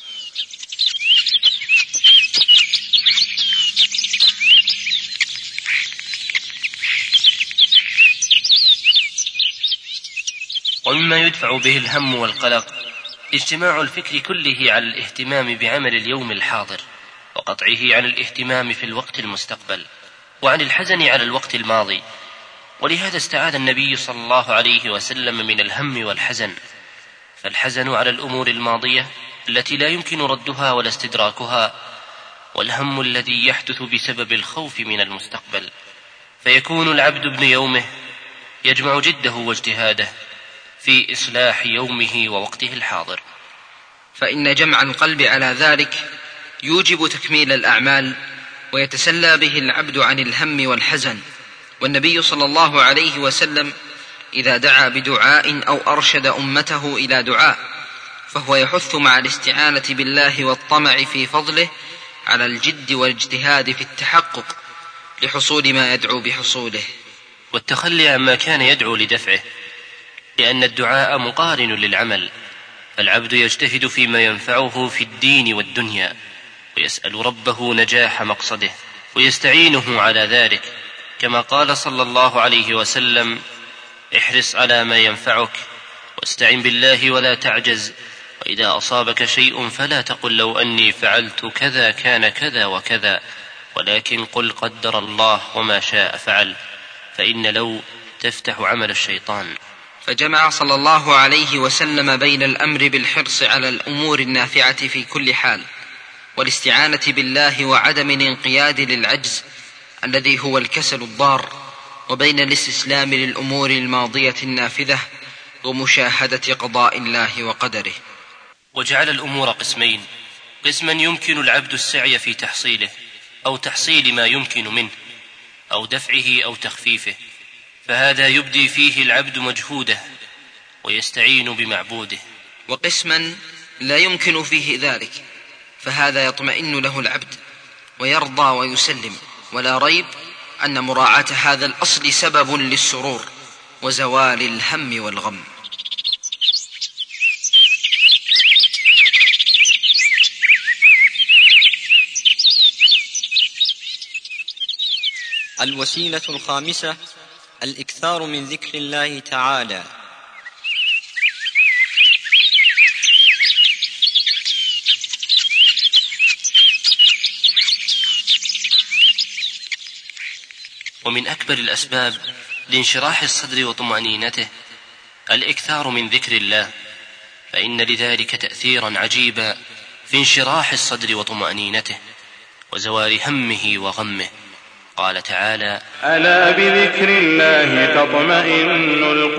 ومما يدفع به الهم والقلق اجتماع الفكر كله على الاهتمام بعمل اليوم الحاضر وقطعه عن الاهتمام في الوقت المستقبل، وعن الحزن على الوقت الماضي. ولهذا استعاذ النبي صلى الله عليه وسلم من الهم والحزن، فالحزن على الأمور الماضية التي لا يمكن ردها ولا استدراكها، والهم الذي يحدث بسبب الخوف من المستقبل. فيكون العبد ابن يومه يجمع جده واجتهاده في إصلاح يومه ووقته الحاضر. فإن جمع القلب على ذلك يوجب تكميل الأعمال، ويتسلى به العبد عن الهم والحزن. والنبي صلى الله عليه وسلم إذا دعا بدعاء أو أرشد أمته إلى دعاء فهو يحث مع الاستعانة بالله والطمع في فضله على الجد والاجتهاد في التحقق لحصول ما يدعو بحصوله، والتخلي عما كان يدعو لدفعه، لأن الدعاء مقارن للعمل، فالعبد يجتهد فيما ينفعه في الدين والدنيا، ويسأل ربه نجاح مقصده ويستعينه على ذلك، كما قال صلى الله عليه وسلم: احرص على ما ينفعك واستعن بالله ولا تعجز، وإذا أصابك شيء فلا تقل لو أني فعلت كذا كان كذا وكذا، ولكن قل قدر الله وما شاء فعل، فإن لو تفتح عمل الشيطان. فجمع صلى الله عليه وسلم بين الأمر بالحرص على الأمور النافعة في كل حال، والاستعانة بالله وعدم الانقياد للعجز الذي هو الكسل الضار، وبين الاستسلام للأمور الماضية النافذة ومشاهدة قضاء الله وقدره. وجعل الأمور قسمين: قسما يمكن العبد السعي في تحصيله أو تحصيل ما يمكن منه أو دفعه أو تخفيفه، فهذا يبدي فيه العبد مجهوده ويستعين بمعبوده. وقسما لا يمكن فيه ذلك، فهذا يطمئن له العبد ويرضى ويسلم، ولا ريب أن مراعاة هذا الأصل سبب للسرور وزوال الهم والغم. الوسيلة الخامسة الإكثار من ذكر الله تعالى. ومن أكبر الأسباب لانشراح الصدر وطمأنينته الإكثار من ذكر الله، فإن لذلك تأثيرا عجيبا في انشراح الصدر وطمأنينته وزوال همه وغمه. قال تعالى: ألا بذكر الله تطمئن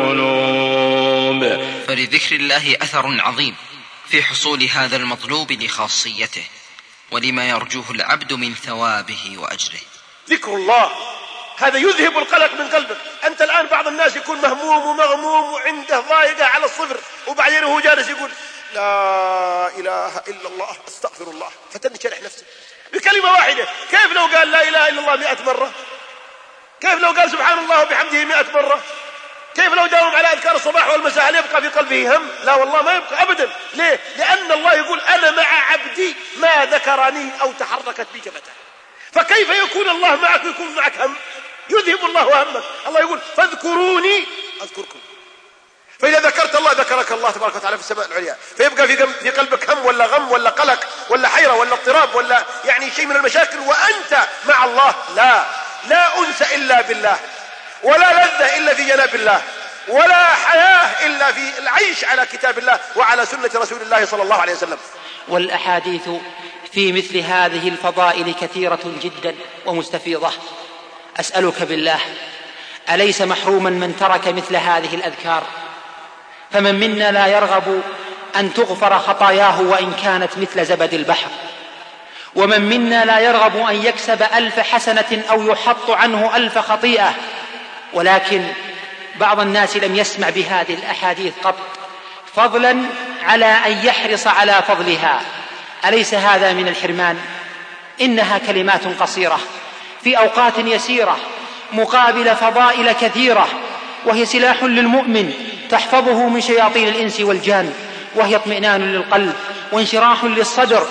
القلوب. فلذكر الله أثر عظيم في حصول هذا المطلوب لخاصيته ولما يرجوه العبد من ثوابه وأجره. ذكر الله هذا يذهب القلق من قلبك. أنت الآن بعض الناس يكون مهموم ومغموم وعنده ضائقة على الصفر، وبعدين هو جالس يقول لا إله إلا الله أستغفر الله، فتنشرح نفسه بكلمة واحدة. كيف لو قال لا إله إلا الله مئة مرة؟ كيف لو قال سبحان الله وبحمده مئة مرة؟ كيف لو داوم على أذكار الصباح والمساء؟ هل يبقى في قلبه هم؟ لا والله ما يبقى أبدا. ليه؟ لأن الله يقول أنا مع عبدي ما ذكرني أو تحركت بي شفتاه. فكيف يكون الله معك ويكون معك هم؟ يذهب الله همك. الله يقول فاذكروني أذكركم. فإذا ذكرت الله ذكرك الله تبارك وتعالى في السماء العليا، فيبقى في قلبك هم ولا غم ولا قلق ولا حيرة ولا اضطراب ولا يعني شيء من المشاكل وأنت مع الله. لا لا أنس إلا بالله، ولا لذة إلا في جناب الله، ولا حياة إلا في العيش على كتاب الله وعلى سنة رسول الله صلى الله عليه وسلم. والأحاديث في مثل هذه الفضائل كثيرة جدا ومستفيضة. أسألك بالله، أليس محروما من ترك مثل هذه الأذكار؟ فمن منا لا يرغب أن تغفر خطاياه وإن كانت مثل زبد البحر، ومن منا لا يرغب أن يكسب ألف حسنة أو يحط عنه ألف خطيئة، ولكن بعض الناس لم يسمع بهذه الأحاديث قط، فضلا على أن يحرص على فضلها. أليس هذا من الحرمان؟ إنها كلمات قصيرة في أوقات يسيرة مقابل فضائل كثيرة، وهي سلاح للمؤمن تحفظه من شياطين الإنس والجان، وهي اطمئنان للقلب وانشراح للصدر.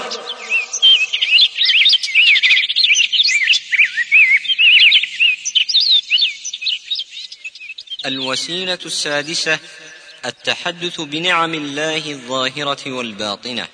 الوسيلة السادسة التحدث بنعم الله الظاهرة والباطنة.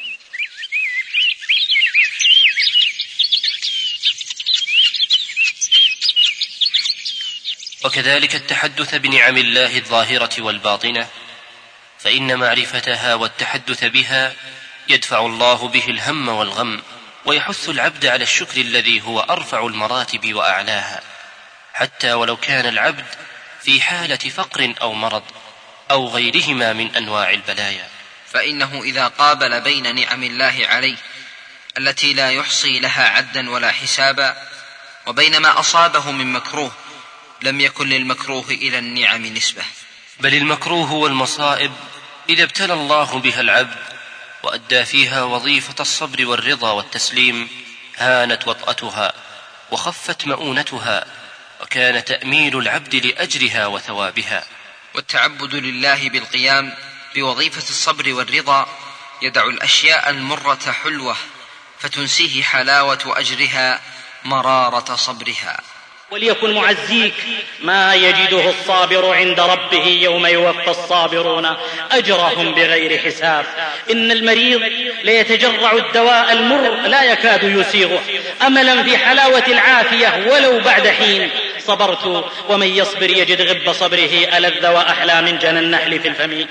وكذلك التحدث بنعم الله الظاهرة والباطنة، فإن معرفتها والتحدث بها يدفع الله به الهم والغم، ويحث العبد على الشكر الذي هو أرفع المراتب وأعلاها، حتى ولو كان العبد في حالة فقر أو مرض أو غيرهما من أنواع البلايا. فإنه إذا قابل بين نعم الله عليه التي لا يحصي لها عدا ولا حسابا وبين ما أصابه من مكروه، لم يكن للمكروه إلى النعم نسبة، بل المكروه والمصائب إذا ابتلى الله بها العبد وأدى فيها وظيفة الصبر والرضا والتسليم هانت وطأتها وخفت مؤونتها، وكان تأميل العبد لأجرها وثوابها. والتعبد لله بالقيام بوظيفة الصبر والرضا يدع الأشياء المرة حلوة فتنسيه حلاوة أجرها مرارة صبرها. وليكن معزيك ما يجده الصابر عند ربه يوم يوفى الصابرون أجرهم بغير حساب. إن المريض ليتجرع الدواء المر لا يكاد يسيغه أملا في حلاوة العافية ولو بعد حين. صبرت ومن يصبر يجد غب صبره ألذ وأحلى من جنى النحل في الفم.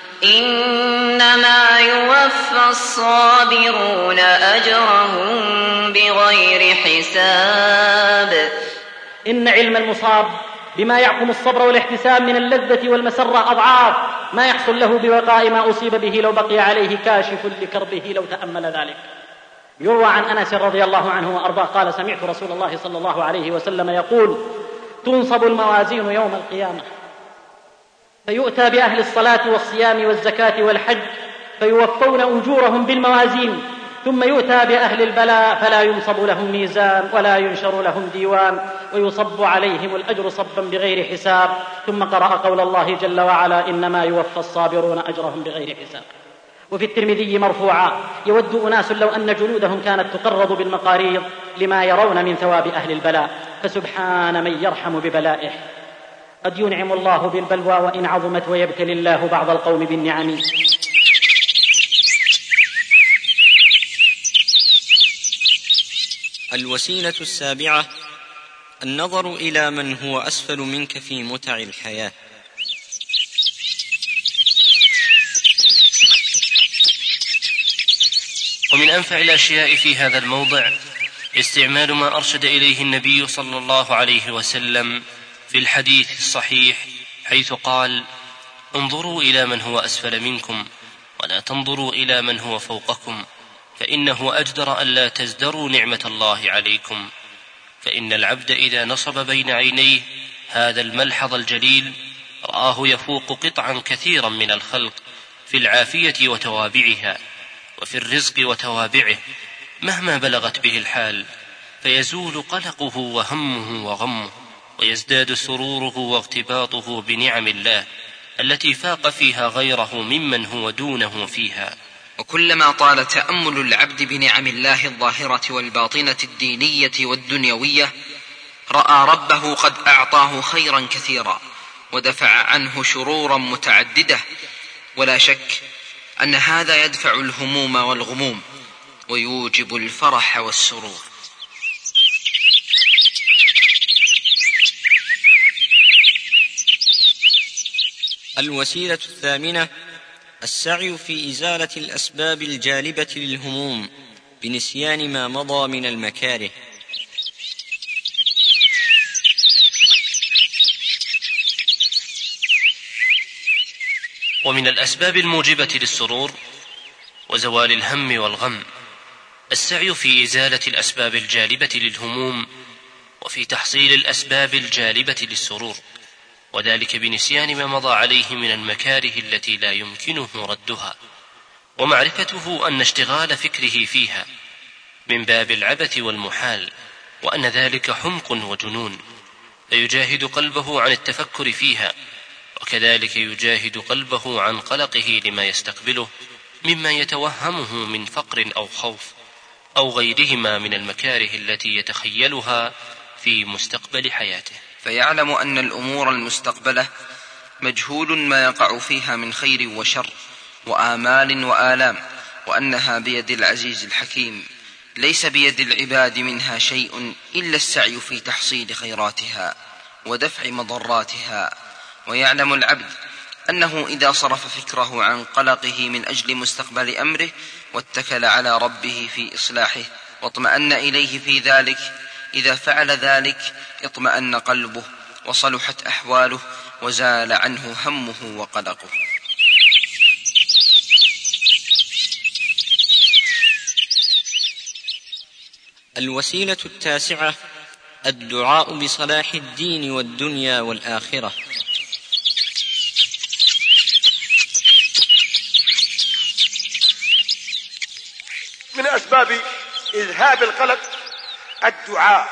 إنما يوفى الصابرون أجرهم بغير حساب. إن علم المصاب بما يعقم الصبر والاحتساب من اللذة والمسرة أضعاف ما يحصل له ببقاء ما أصيب به لو بقي عليه كاشف لكربه لو تأمل ذلك. يروى عن أنس رضي الله عنه وأرضاه قال: سمعت رسول الله صلى الله عليه وسلم يقول: تنصب الموازين يوم القيامة فيؤتى بأهل الصلاة والصيام والزكاة والحج فيوفون أجورهم بالموازين، ثم يؤتى بأهل البلاء فلا ينصب لهم ميزان ولا ينشر لهم ديوان ويصب عليهم الأجر صبا بغير حساب. ثم قرأ قول الله جل وعلا: إنما يوفى الصابرون أجرهم بغير حساب. وفي الترمذي مرفوعا: يود أناس لو أن جلودهم كانت تقرض بالمقاريض لما يرون من ثواب أهل البلاء، فسبحان من يرحم ببلائه. قد ينعم الله بالبلوى وإن عظمت ويبتلي الله بعض القوم بالنعم. الوسيلة السابعة النظر إلى من هو أسفل منك في متع الحياة. ومن أنفع الأشياء في هذا الموضع استعمال ما أرشد إليه النبي صلى الله عليه وسلم في الحديث الصحيح، حيث قال: انظروا إلى من هو أسفل منكم ولا تنظروا إلى من هو فوقكم، فإنه أجدر ألا تزدروا نعمة الله عليكم. فإن العبد إذا نصب بين عينيه هذا الملحظ الجليل رآه يفوق قطعا كثيرا من الخلق في العافية وتوابعها، وفي الرزق وتوابعه، مهما بلغت به الحال، فيزول قلقه وهمه وغمه، ويزداد سروره واغتباطه بنعم الله التي فاق فيها غيره ممن هو دونه فيها. وكلما طال تأمل العبد بنعم الله الظاهرة والباطنة الدينية والدنيوية رأى ربه قد أعطاه خيرا كثيرا ودفع عنه شرورا متعددة، ولا شك أن هذا يدفع الهموم والغموم ويوجب الفرح والسرور. الوسيلة الثامنة السعي في إزالة الأسباب الجالبة للهموم بنسيان ما مضى من المكاره. ومن الأسباب الموجبة للسرور وزوال الهم والغم السعي في إزالة الأسباب الجالبة للهموم وفي تحصيل الأسباب الجالبة للسرور، وذلك بنسيان ما مضى عليه من المكاره التي لا يمكنه ردها، ومعرفته أن اشتغال فكره فيها من باب العبث والمحال، وأن ذلك حمق وجنون، فيجاهد قلبه عن التفكر فيها، وكذلك يجاهد قلبه عن قلقه لما يستقبله مما يتوهمه من فقر أو خوف أو غيرهما من المكاره التي يتخيلها في مستقبل حياته. فيعلم أن الأمور المستقبلة مجهول ما يقع فيها من خير وشر وآمال وآلام، وأنها بيد العزيز الحكيم، ليس بيد العباد منها شيء إلا السعي في تحصيل خيراتها ودفع مضراتها. ويعلم العبد أنه إذا صرف فكره عن قلقه من أجل مستقبل أمره واتكل على ربه في إصلاحه واطمأن إليه في ذلك، إذا فعل ذلك اطمأن قلبه وصلحت أحواله وزال عنه همه وقلقه. الوسيلة التاسعة الدعاء بصلاح الدين والدنيا والآخرة. من أسباب إذهاب القلق الدعاء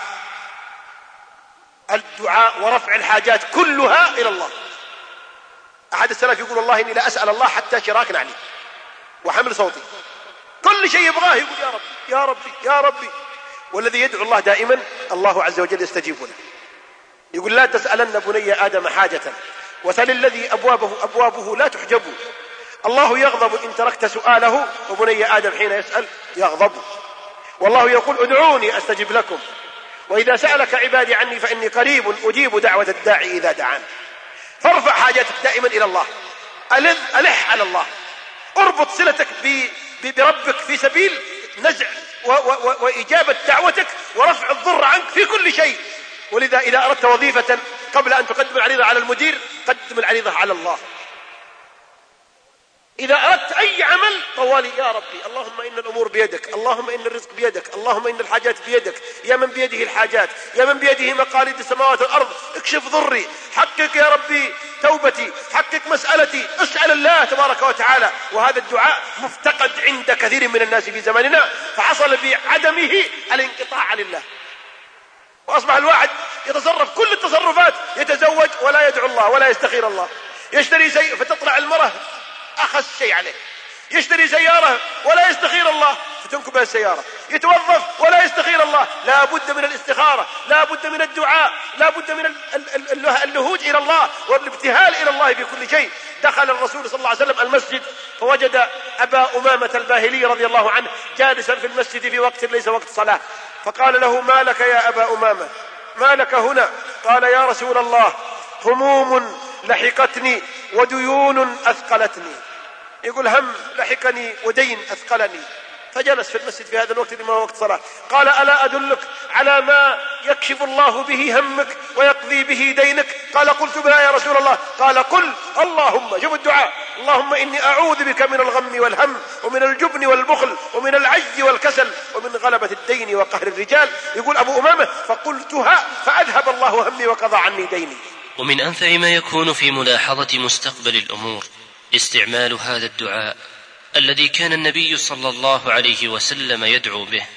الدعاء ورفع الحاجات كلها إلى الله. أحد السلف يقول: والله إني لا أسأل الله حتى شراك نعلي وحمل صوتي، كل شيء يبغاه يقول يا ربي يا ربي يا ربي. والذي يدعو الله دائما الله عز وجل يستجيب له. يقول: لا تسألن بني آدم حاجة وسل الذي أبوابه أبوابه لا تحجب. الله يغضب إن تركت سؤاله، وبني آدم حين يسأل يغضب. والله يقول: ادعوني أستجب لكم، وإذا سألك عبادي عني فإني قريب أجيب دعوة الداعي إذا دعان. فارفع حاجاتك دائما إلى الله، ألذ ألح على الله، اربط صلتك بربك في سبيل نزع و و وإجابة دعوتك ورفع الضر عنك في كل شيء. ولذا إذا أردت وظيفة قبل أن تقدم العريضة على المدير قدم العريضة على الله. إذا أردت أي عمل طوالي يا ربي اللهم إن الأمور بيدك، اللهم إن الرزق بيدك، اللهم إن الحاجات بيدك، يا من بيده الحاجات، يا من بيده مقاليد السماوات والأرض، اكشف ضري، حقق يا ربي توبتي، حقق مسألتي، اسأل الله تبارك وتعالى. وهذا الدعاء مفتقد عند كثير من الناس في زماننا، فحصل بعدمه الانقطاع عن الله، وأصبح الواحد يتصرف كل التصرفات، يتزوج ولا يدعو الله ولا يستخير الله، يشتري شيء فتطلع المرأة أخذ شيء عليه، يشتري سيارة ولا يستخير الله فتنكب السيارة، يتوظف ولا يستخير الله. لا بد من الاستخارة، لا بد من الدعاء، لا بد من اللهوج إلى الله والابتهال إلى الله بكل شيء. دخل الرسول صلى الله عليه وسلم المسجد فوجد أبا أمامة الباهلي رضي الله عنه جالسا في المسجد في وقت ليس وقت صلاة، فقال له: ما لك يا أبا أمامة، ما لك هنا؟ قال: يا رسول الله، هموم لحقتني وديون أثقلتني. يقول: هم لحقني ودين أثقلني. فجلس في المسجد في هذا الوقت لما هو وقت صلاة. قال ألا أدلك على ما يكشف الله به همك ويقضي به دينك؟ قال قلت بلى يا رسول الله. قال قل اللهم، شوف الدعاء، اللهم إني أعوذ بك من الغم والهم ومن الجبن والبخل ومن العجز والكسل ومن غلبة الدين وقهر الرجال. يقول أبو أمامة فقلتها فأذهب الله همي وقضى عني ديني. ومن أنفع ما يكون في ملاحظة مستقبل الأمور استعمال هذا الدعاء الذي كان النبي صلى الله عليه وسلم يدعو به: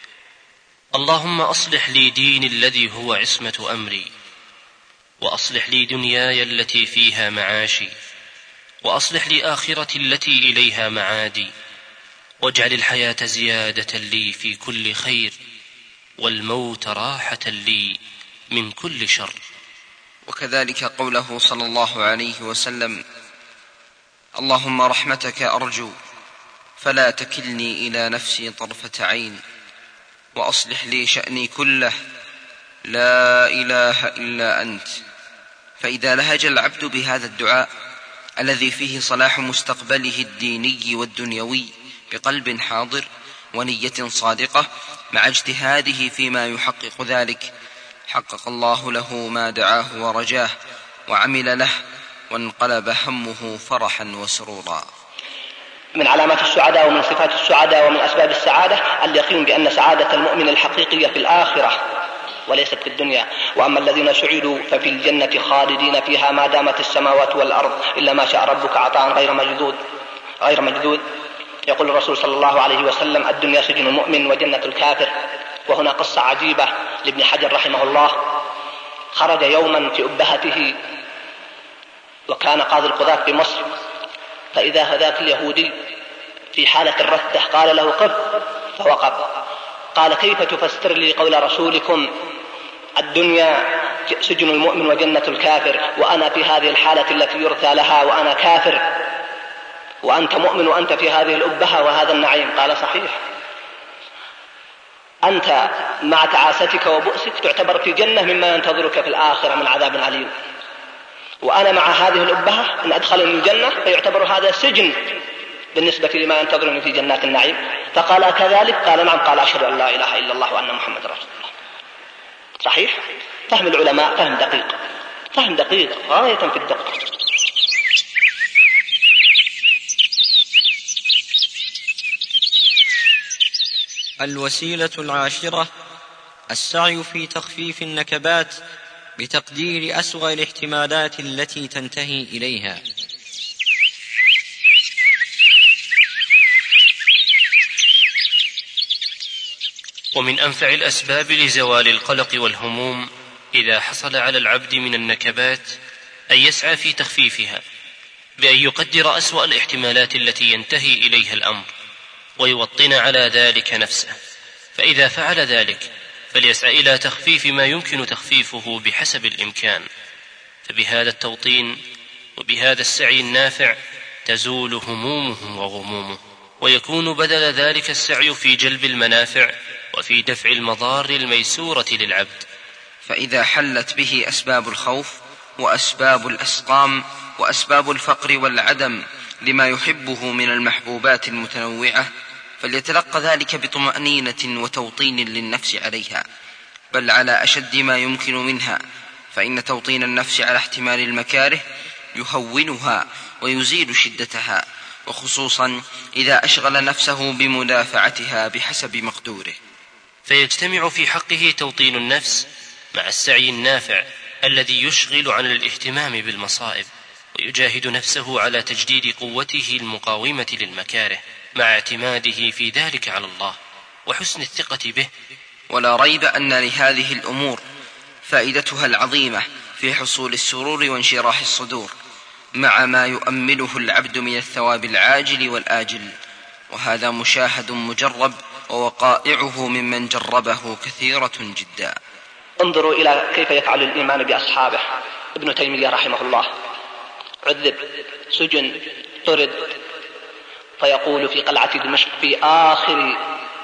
اللهم أصلح لي ديني الذي هو عصمة أمري، وأصلح لي دنياي التي فيها معاشي، وأصلح لي آخرتي التي إليها معادي، واجعل الحياة زيادة لي في كل خير، والموت راحة لي من كل شر. وكذلك قوله صلى الله عليه وسلم: اللهم رحمتك أرجو فلا تكلني إلى نفسي طرفة عين، وأصلح لي شأني كله، لا إله إلا أنت. فإذا لهج العبد بهذا الدعاء الذي فيه صلاح مستقبله الديني والدنيوي بقلب حاضر ونية صادقة مع اجتهاده فيما يحقق ذلك، حقق الله له ما دعاه ورجاه وعمل له، وانقلب همه فرحا وسرورا. من علامات السعداء ومن صفات السعداء ومن أسباب السعادة اليقين بأن سعادة المؤمن الحقيقية في الآخرة وليست في الدنيا. وأما الذين سعدوا ففي الجنة خالدين فيها ما دامت السماوات والأرض إلا ما شاء ربك عطاء غير مجدود غير مجدود. يقول الرسول صلى الله عليه وسلم: الدنيا سجن المؤمن وجنة الكافر. وهنا قصة عجيبة لابن حجر رحمه الله. خرج يوما في أبهته وكان قاضي القضاة في مصر، فإذا هذاك اليهودي في حالة الرثة قال له: قف، فوقف. قال: كيف تفسر لي قول رسولكم الدنيا سجن المؤمن وجنة الكافر، وأنا في هذه الحالة التي يرثى لها وأنا كافر، وأنت مؤمن وأنت في هذه الأبهة وهذا النعيم؟ قال: صحيح، أنت مع تعاستك وبؤسك تعتبر في جنة مما ينتظرك في الآخرة من عذاب عليم، وأنا مع هذه الأبهة إن أدخلني الجنة فيعتبر هذا سجن بالنسبة لما ينتظرني في جنات النعيم. فقال: كذلك؟ قال: نعم. قال: أشهد أن لا إله إلا الله وأن محمد رسول الله. صحيح؟ فهم العلماء فهم دقيق، فهم دقيق غاية في الدقة. الوسيلة العاشرة السعي في تخفيف النكبات بتقدير أسوأ الاحتمالات التي تنتهي إليها. ومن أنفع الأسباب لزوال القلق والهموم إذا حصل على العبد من النكبات أن يسعى في تخفيفها بأن يقدر أسوأ الاحتمالات التي ينتهي إليها الأمر ويوطن على ذلك نفسه. فإذا فعل ذلك فليسعى إلى تخفيف ما يمكن تخفيفه بحسب الإمكان. فبهذا التوطين وبهذا السعي النافع تزول همومه وغمومه، ويكون بدل ذلك السعي في جلب المنافع وفي دفع المضار الميسورة للعبد. فإذا حلت به أسباب الخوف وأسباب الأسقام وأسباب الفقر والعدم لما يحبه من المحبوبات المتنوعة، فليتلقى ذلك بطمأنينة وتوطين للنفس عليها، بل على أشد ما يمكن منها، فإن توطين النفس على احتمال المكاره يهونها ويزيل شدتها، وخصوصا إذا أشغل نفسه بمدافعتها بحسب مقدوره. فيجتمع في حقه توطين النفس مع السعي النافع الذي يشغل عن الاهتمام بالمصائب، ويجاهد نفسه على تجديد قوته المقاومة للمكاره مع اعتماده في ذلك على الله وحسن الثقة به. ولا ريب أن لهذه الأمور فائدتها العظيمة في حصول السرور وانشراح الصدور مع ما يؤمله العبد من الثواب العاجل والآجل، وهذا مشاهد مجرب ووقائعه ممن جربه كثيرة جدا. انظروا إلى كيف يفعل الإيمان بأصحابه. ابن تيمية رحمه الله عذب، سجن، طرد، فيقول في قلعة دمشق في آخر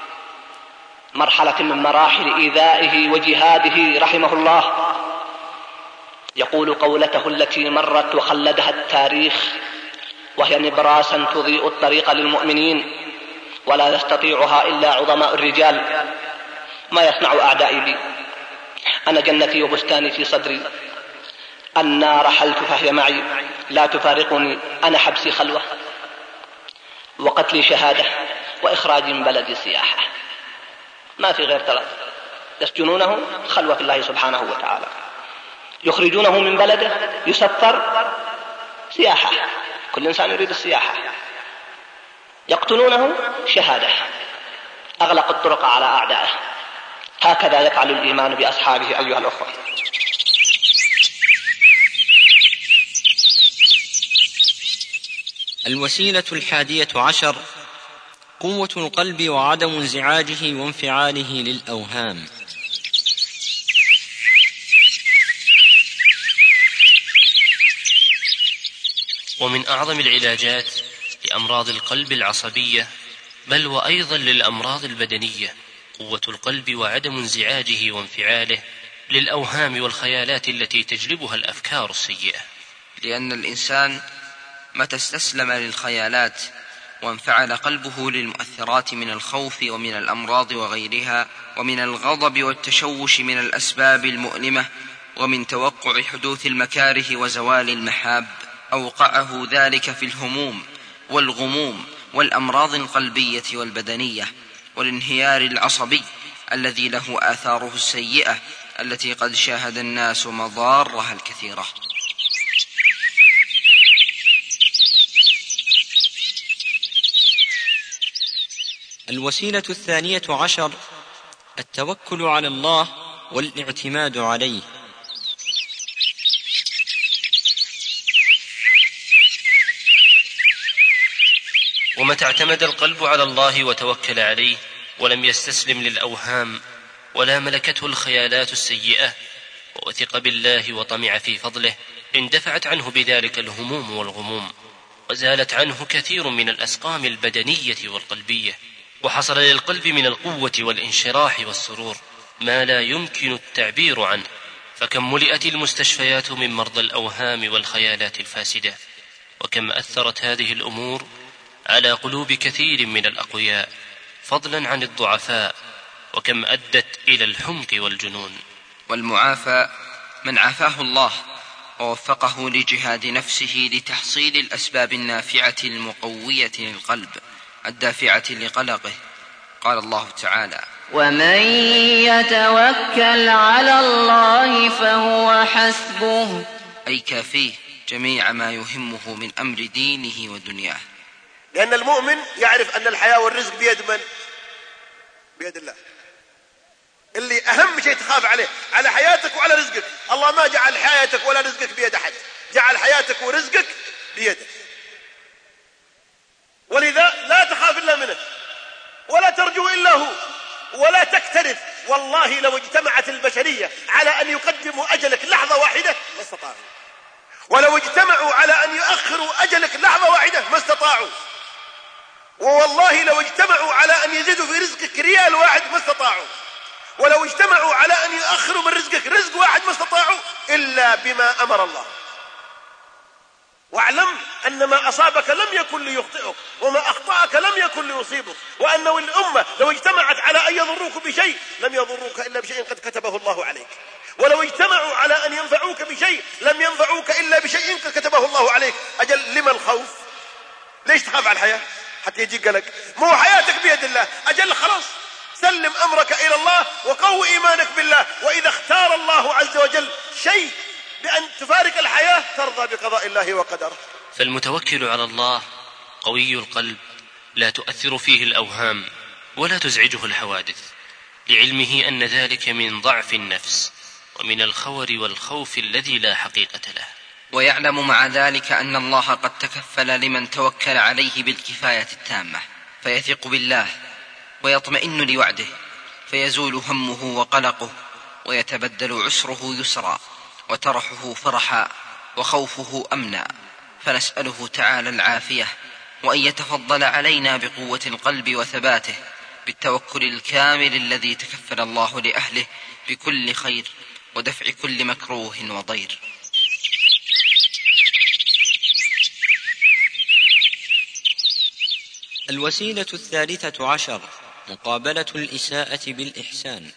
مرحلة من مراحل إيذائه وجهاده رحمه الله، يقول قولته التي مرت وخلدها التاريخ وهي نبراسا تضيء الطريق للمؤمنين: ولا يستطيعها إلا عظماء الرجال. ما يصنع أعدائي بي؟ أنا جنتي وبستاني في صدري، النار حلت فهي معي لا تفارقني، أنا حبسي خلوة وقتلي شهادة وإخراجي من بلدي سياحة. ما في غير ثلاث: يسجنونه خلوة في الله سبحانه وتعالى، يخرجونه من بلده يسفر سياحة، كل إنسان يريد السياحة، يقتلونه شهادة، أغلق الطرق على أعدائه. هكذا يفعل الإيمان بأصحابه أيها الأخوة. الوسيلة الحادية عشر: قوة القلب وعدم انزعاجه وانفعاله للأوهام. ومن أعظم العلاجات لأمراض القلب العصبية، بل وأيضا للأمراض البدنية، قوة القلب وعدم انزعاجه وانفعاله للأوهام والخيالات التي تجلبها الأفكار السيئة. لأن الإنسان متى استسلم للخيالات وانفعل قلبه للمؤثرات من الخوف ومن الأمراض وغيرها، ومن الغضب والتشوش من الأسباب المؤلمة، ومن توقع حدوث المكاره وزوال المحاب، أوقعه ذلك في الهموم والغموم والأمراض القلبية والبدنية والانهيار العصبي الذي له آثاره السيئة التي قد شاهد الناس مضارها الكثيرة. الوسيلة الثانية عشر: التوكل على الله والاعتماد عليه. ومتى اعتمد القلب على الله وتوكل عليه ولم يستسلم للأوهام ولا ملكته الخيالات السيئة، ووثق بالله وطمع في فضله، اندفعت عنه بذلك الهموم والغموم، وزالت عنه كثير من الأسقام البدنية والقلبية، وحصل للقلب من القوة والانشراح والسرور ما لا يمكن التعبير عنه. فكم ملئت المستشفيات من مرضى الأوهام والخيالات الفاسدة، وكم أثرت هذه الأمور على قلوب كثير من الأقوياء فضلا عن الضعفاء، وكم أدت إلى الحمق والجنون. والمعافى من عافاه الله ووفقه لجهاد نفسه لتحصيل الأسباب النافعة المقوية للقلب الدافعة لقلقه. قال الله تعالى: ومن يتوكل على الله فهو حسبه، أي كافيه جميع ما يهمه من أمر دينه ودنياه. لأن المؤمن يعرف أن الحياة والرزق بيد من؟ بيد الله. اللي أهم شيء تخاف عليه على حياتك وعلى رزقك. الله ما جعل حياتك ولا رزقك بيد أحد، جعل حياتك ورزقك بيده، ولذا لا تخاف إلا منه ولا ترجو إلا هو ولا تكترث. والله لو اجتمعت البشرية على أن يقدموا أجلك لحظة واحدة ما استطاعوا، ولو اجتمعوا على أن يؤخروا أجلك لحظة واحدة ما استطاعوا، ووالله لو اجتمعوا على أن يزيدوا في رزقك ريال واحد ما استطاعوا، ولو اجتمعوا على أن يؤخروا من رزقك رزق واحد ما استطاعوا إلا بما أمر الله. واعلم أن ما أصابك لم يكن ليخطئك، وما أخطأك لم يكن ليصيبك، وأنه الأمة لو اجتمعت على أن يضروك بشيء لم يضروك إلا بشيء قد كتبه الله عليك، ولو اجتمعوا على أن ينفعوك بشيء لم ينفعوك إلا بشيء قد كتبه الله عليك. أجل لما الخوف؟ ليش تخاف على الحياة حتى يجي قلق؟ مو حياتك بيد الله. أجل خلاص سلم أمرك إلى الله وقوي إيمانك بالله، وإذا اختار الله عز وجل شيء بأن تفارق الحياة ترضى بقضاء الله وقدره. فالمتوكل على الله قوي القلب لا تؤثر فيه الأوهام ولا تزعجه الحوادث، لعلمه أن ذلك من ضعف النفس ومن الخور والخوف الذي لا حقيقة له. ويعلم مع ذلك أن الله قد تكفل لمن توكل عليه بالكفاية التامة، فيثق بالله ويطمئن لوعده، فيزول همه وقلقه، ويتبدل عسره يسرا وترحه فرحا وخوفه أمنا. فنسأله تعالى العافية، وأن يتفضل علينا بقوة القلب وثباته بالتوكل الكامل الذي تكفل الله لأهله بكل خير ودفع كل مكروه وضير. الوسيلة الثالثة عشر مقابلة الإساءة بالإحسان.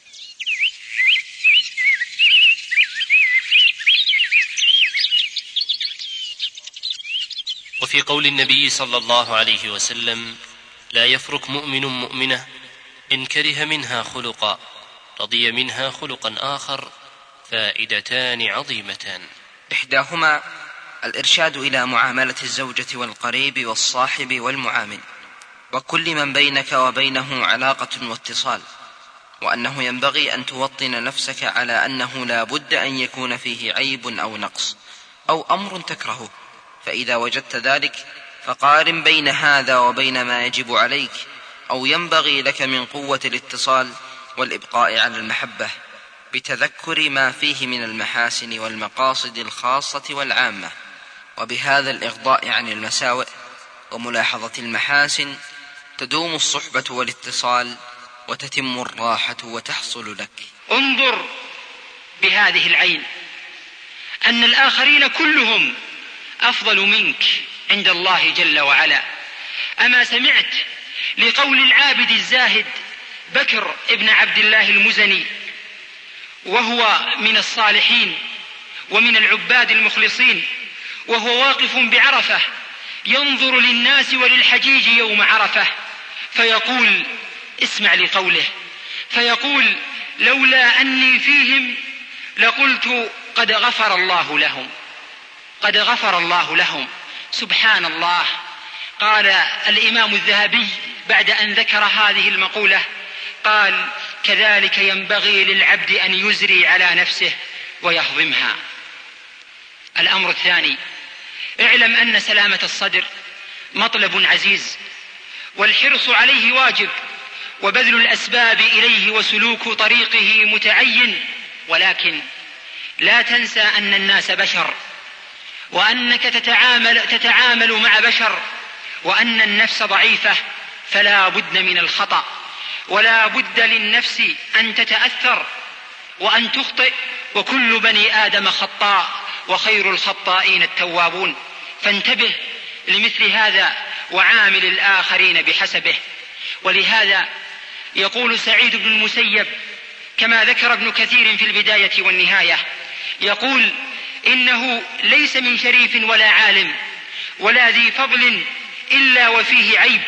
وفي قول النبي صلى الله عليه وسلم: لا يفرك مؤمن مؤمنة إن كره منها خلقا رضي منها خلقا آخر، فائدتان عظيمتان. إحداهما الإرشاد إلى معاملة الزوجة والقريب والصاحب والمعامل وكل من بينك وبينه علاقة واتصال، وأنه ينبغي أن توطن نفسك على أنه لا بد أن يكون فيه عيب أو نقص أو أمر تكرهه، فإذا وجدت ذلك فقارن بين هذا وبين ما يجب عليك أو ينبغي لك من قوة الاتصال والإبقاء على المحبة، بتذكر ما فيه من المحاسن والمقاصد الخاصة والعامة، وبهذا الإغضاء عن المساوئ وملاحظة المحاسن تدوم الصحبة والاتصال وتتم الراحة وتحصل لك. انظر بهذه العين أن الآخرين كلهم أفضل منك عند الله جل وعلا. أما سمعت لقول العابد الزاهد بكر ابن عبد الله المزني وهو من الصالحين ومن العباد المخلصين، وهو واقف بعرفة ينظر للناس وللحجيج يوم عرفة فيقول، اسمع لقوله، فيقول: لولا أني فيهم لقلت قد غفر الله لهم، قد غفر الله لهم. سبحان الله. قال الإمام الذهبي بعد أن ذكر هذه المقولة قال: كذلك ينبغي للعبد أن يزري على نفسه ويهضمها. الأمر الثاني: اعلم أن سلامة الصدر مطلب عزيز، والحرص عليه واجب، وبذل الأسباب إليه وسلوك طريقه متعين، ولكن لا تنسى أن الناس بشر، وأنك تتعامل, تتعامل مع بشر، وأن النفس ضعيفة، فلا بد من الخطأ، ولا بد للنفس أن تتأثر وأن تخطئ، وكل بني آدم خطاء، وخير الخطائين التوابون. فانتبه لمثل هذا وعامل الآخرين بحسبه. ولهذا يقول سعيد بن المسيب كما ذكر ابن كثير في البداية والنهاية، يقول: إنه ليس من شريف ولا عالم ولا ذي فضل إلا وفيه عيب،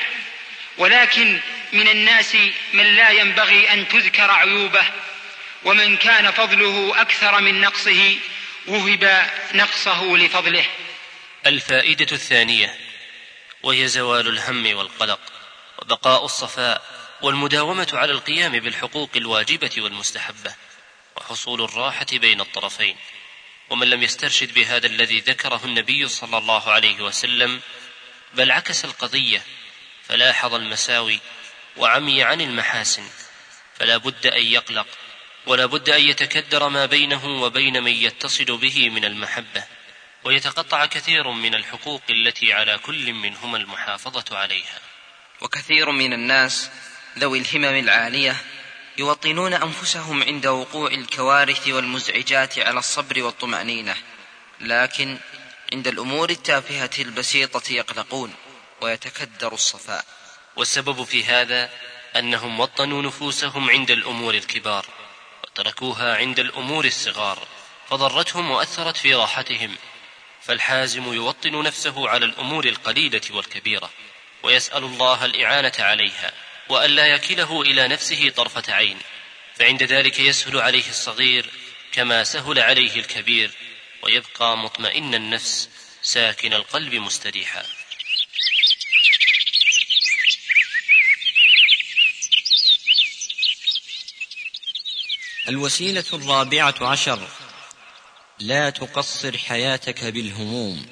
ولكن من الناس من لا ينبغي أن تذكر عيوبه، ومن كان فضله أكثر من نقصه وهب نقصه لفضله. الفائدة الثانية وهي زوال الهم والقلق وبقاء الصفاء والمداومة على القيام بالحقوق الواجبة والمستحبة وحصول الراحة بين الطرفين. ومن لم يسترشد بهذا الذي ذكره النبي صلى الله عليه وسلم بل عكس القضية فلاحظ المساوي وعمي عن المحاسن، فلا بد أن يقلق، ولا بد أن يتكدر ما بينه وبين من يتصل به من المحبة، ويتقطع كثير من الحقوق التي على كل منهما المحافظة عليها. وكثير من الناس ذوي الهمم العالية يوطنون أنفسهم عند وقوع الكوارث والمزعجات على الصبر والطمأنينة، لكن عند الأمور التافهة البسيطة يقلقون ويتكدر الصفاء. والسبب في هذا أنهم وطنوا نفوسهم عند الأمور الكبار وتركوها عند الأمور الصغار، فضرتهم وأثرت في راحتهم. فالحازم يوطن نفسه على الأمور القليلة والكبيرة ويسأل الله الإعانة عليها، وألا يكله إلى نفسه طرفة عين، فعند ذلك يسهل عليه الصغير كما سهل عليه الكبير، ويبقى مطمئن النفس ساكن القلب مستريحا. الوسيلة الرابعة عشر لا تقصر حياتك بالهموم.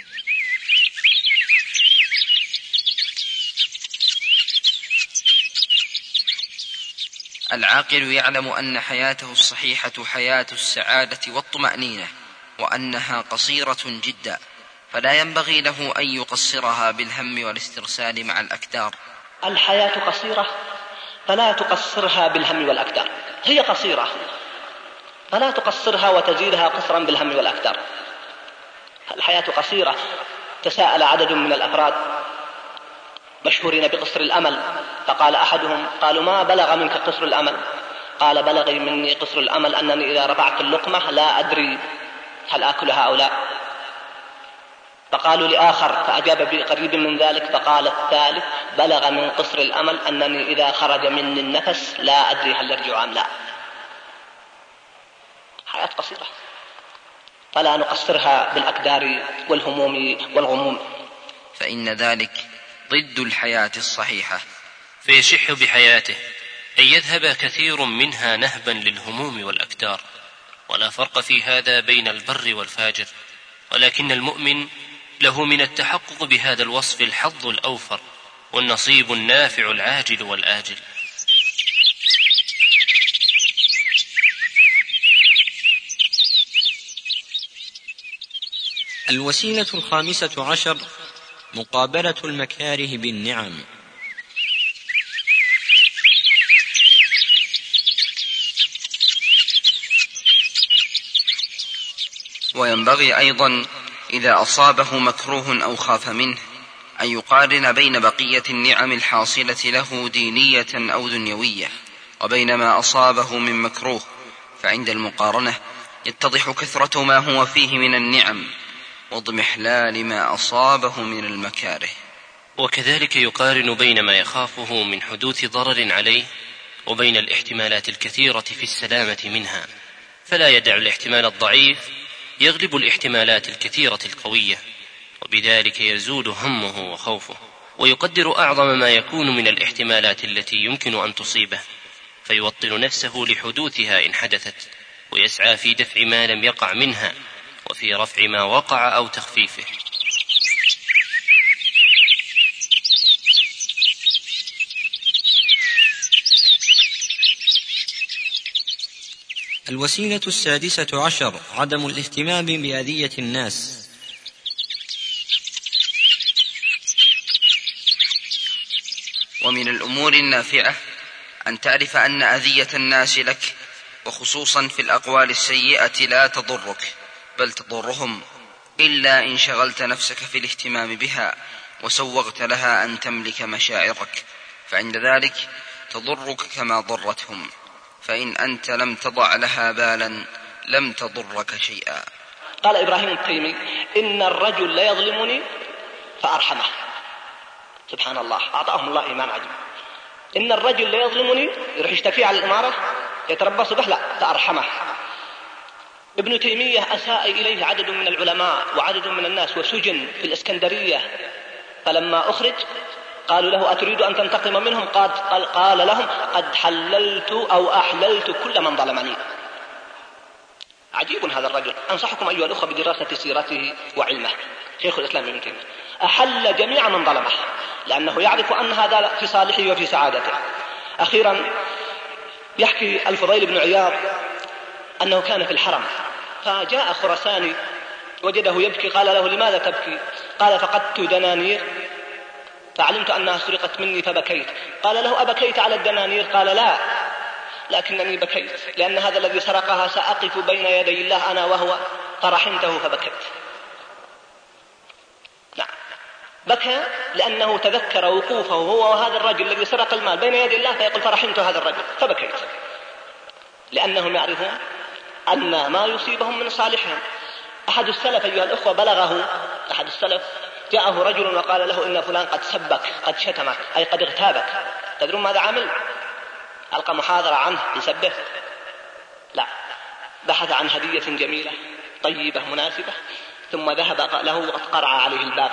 العاقل يعلم أن حياته الصحيحة حياة السعادة والطمأنينة، وأنها قصيرة جدا، فلا ينبغي له أن يقصرها بالهم والاسترسال مع الأكدار. الحياة قصيرة فلا تقصرها بالهم والأكدار، هي قصيرة فلا تقصرها وتزيدها قصرا بالهم والأكدار. الحياة قصيرة. تساءل عدد من الأفراد مشهورين بقصر الأمل. فقال أحدهم: قالوا ما بلغ منك قصر الأمل؟ قال: بلغي مني قصر الأمل أنني إذا رفعت اللقمة لا أدري هل آكلها أو لا. فقالوا لآخر فأجاب بقريب من ذلك، فقال الثالث: بلغ من قصر الأمل أنني إذا خرج مني النفس لا أدري هل يرجع أم لا. حياة قصيرة، فلا نقصرها بالأكدار والهموم والغموم، فإن ذلك ضد الحياة الصحيحة. فيشح بحياته أن يذهب كثير منها نهبا للهموم والأكدار، ولا فرق في هذا بين البر والفاجر، ولكن المؤمن له من التحقق بهذا الوصف الحظ الأوفر والنصيب النافع العاجل والآجل. الوسيلة الخامسة عشر مقابلة المكاره بالنعم. وينبغي أيضا إذا أصابه مكروه أو خاف منه أن يقارن بين بقية النعم الحاصلة له دينية أو دنيوية وبين ما أصابه من مكروه، فعند المقارنة يتضح كثرة ما هو فيه من النعم واضمحلال ما أصابه من المكاره. وكذلك يقارن بين ما يخافه من حدوث ضرر عليه وبين الاحتمالات الكثيرة في السلامة منها، فلا يدع الاحتمال الضعيف يغلب الاحتمالات الكثيرة القوية، وبذلك يزول همه وخوفه، ويقدر أعظم ما يكون من الاحتمالات التي يمكن أن تصيبه، فيوطن نفسه لحدوثها إن حدثت، ويسعى في دفع ما لم يقع منها وفي رفع ما وقع أو تخفيفه. الوسيلة السادسة عشر عدم الاهتمام بأذية الناس. ومن الأمور النافعة أن تعرف أن أذية الناس لك، وخصوصا في الأقوال السيئة، لا تضرك بل تضرهم، إلا إن شغلت نفسك في الاهتمام بها وسوغت لها أن تملك مشاعرك، فعند ذلك تضرك كما ضرتهم، فإن أنت لم تضع لها بالا لم تضرك شيئا. قال إبراهيم التيمي: إن الرجل لا يظلمني فأرحمه. سبحان الله، أعطاهم الله إيمان عجيب. إن الرجل لا يظلمني، يروح يشتكي على الإمارة يتربص به، لا، فأرحمه. ابن تيمية أساء إليه عدد من العلماء وعدد من الناس، وسجن في الإسكندرية، فلما أخرج قالوا له: أتريد أن تنتقم منهم؟ قال, قال, قال لهم: قد حللت أو أحللت كل من ظلمني. عجيب هذا الرجل. أنصحكم أيها الأخوة بدراسة سيرته وعلمه. شيخ الإسلام ابن تيمية أحل جميع من ظلمه، لأنه يعرف أن هذا في صالحه وفي سعادته. أخيرا يحكي الفضيل بن عياض أنه كان في الحرم، فجاء خرساني وجده يبكي، قال له: لماذا تبكي؟ قال: فقدت دنانير فعلمت أنها سرقت مني فبكيت. قال له: أبكيت على الدنانير؟ قال: لا، لكنني بكيت لأن هذا الذي سرقها سأقف بين يدي الله أنا وهو، فرحمته فبكيت. نعم، بكى لأنه تذكر وقوفه هو وهذا الرجل الذي سرق المال بين يدي الله، فيقول: فرحمت هذا الرجل فبكيت، لأنهم يعرفون أن ما يصيبهم من صالحهم. أحد السلف أيها الأخوة بلغه، أحد السلف جاءه رجل وقال له: إن فلان قد سبك، قد شتمك، أي قد اغتابك. تدرون ماذا عمل؟ ألقى محاضرة عنه يسبه؟ لا، بحث عن هدية جميلة طيبة مناسبة، ثم ذهب له وقد قرع عليه الباب،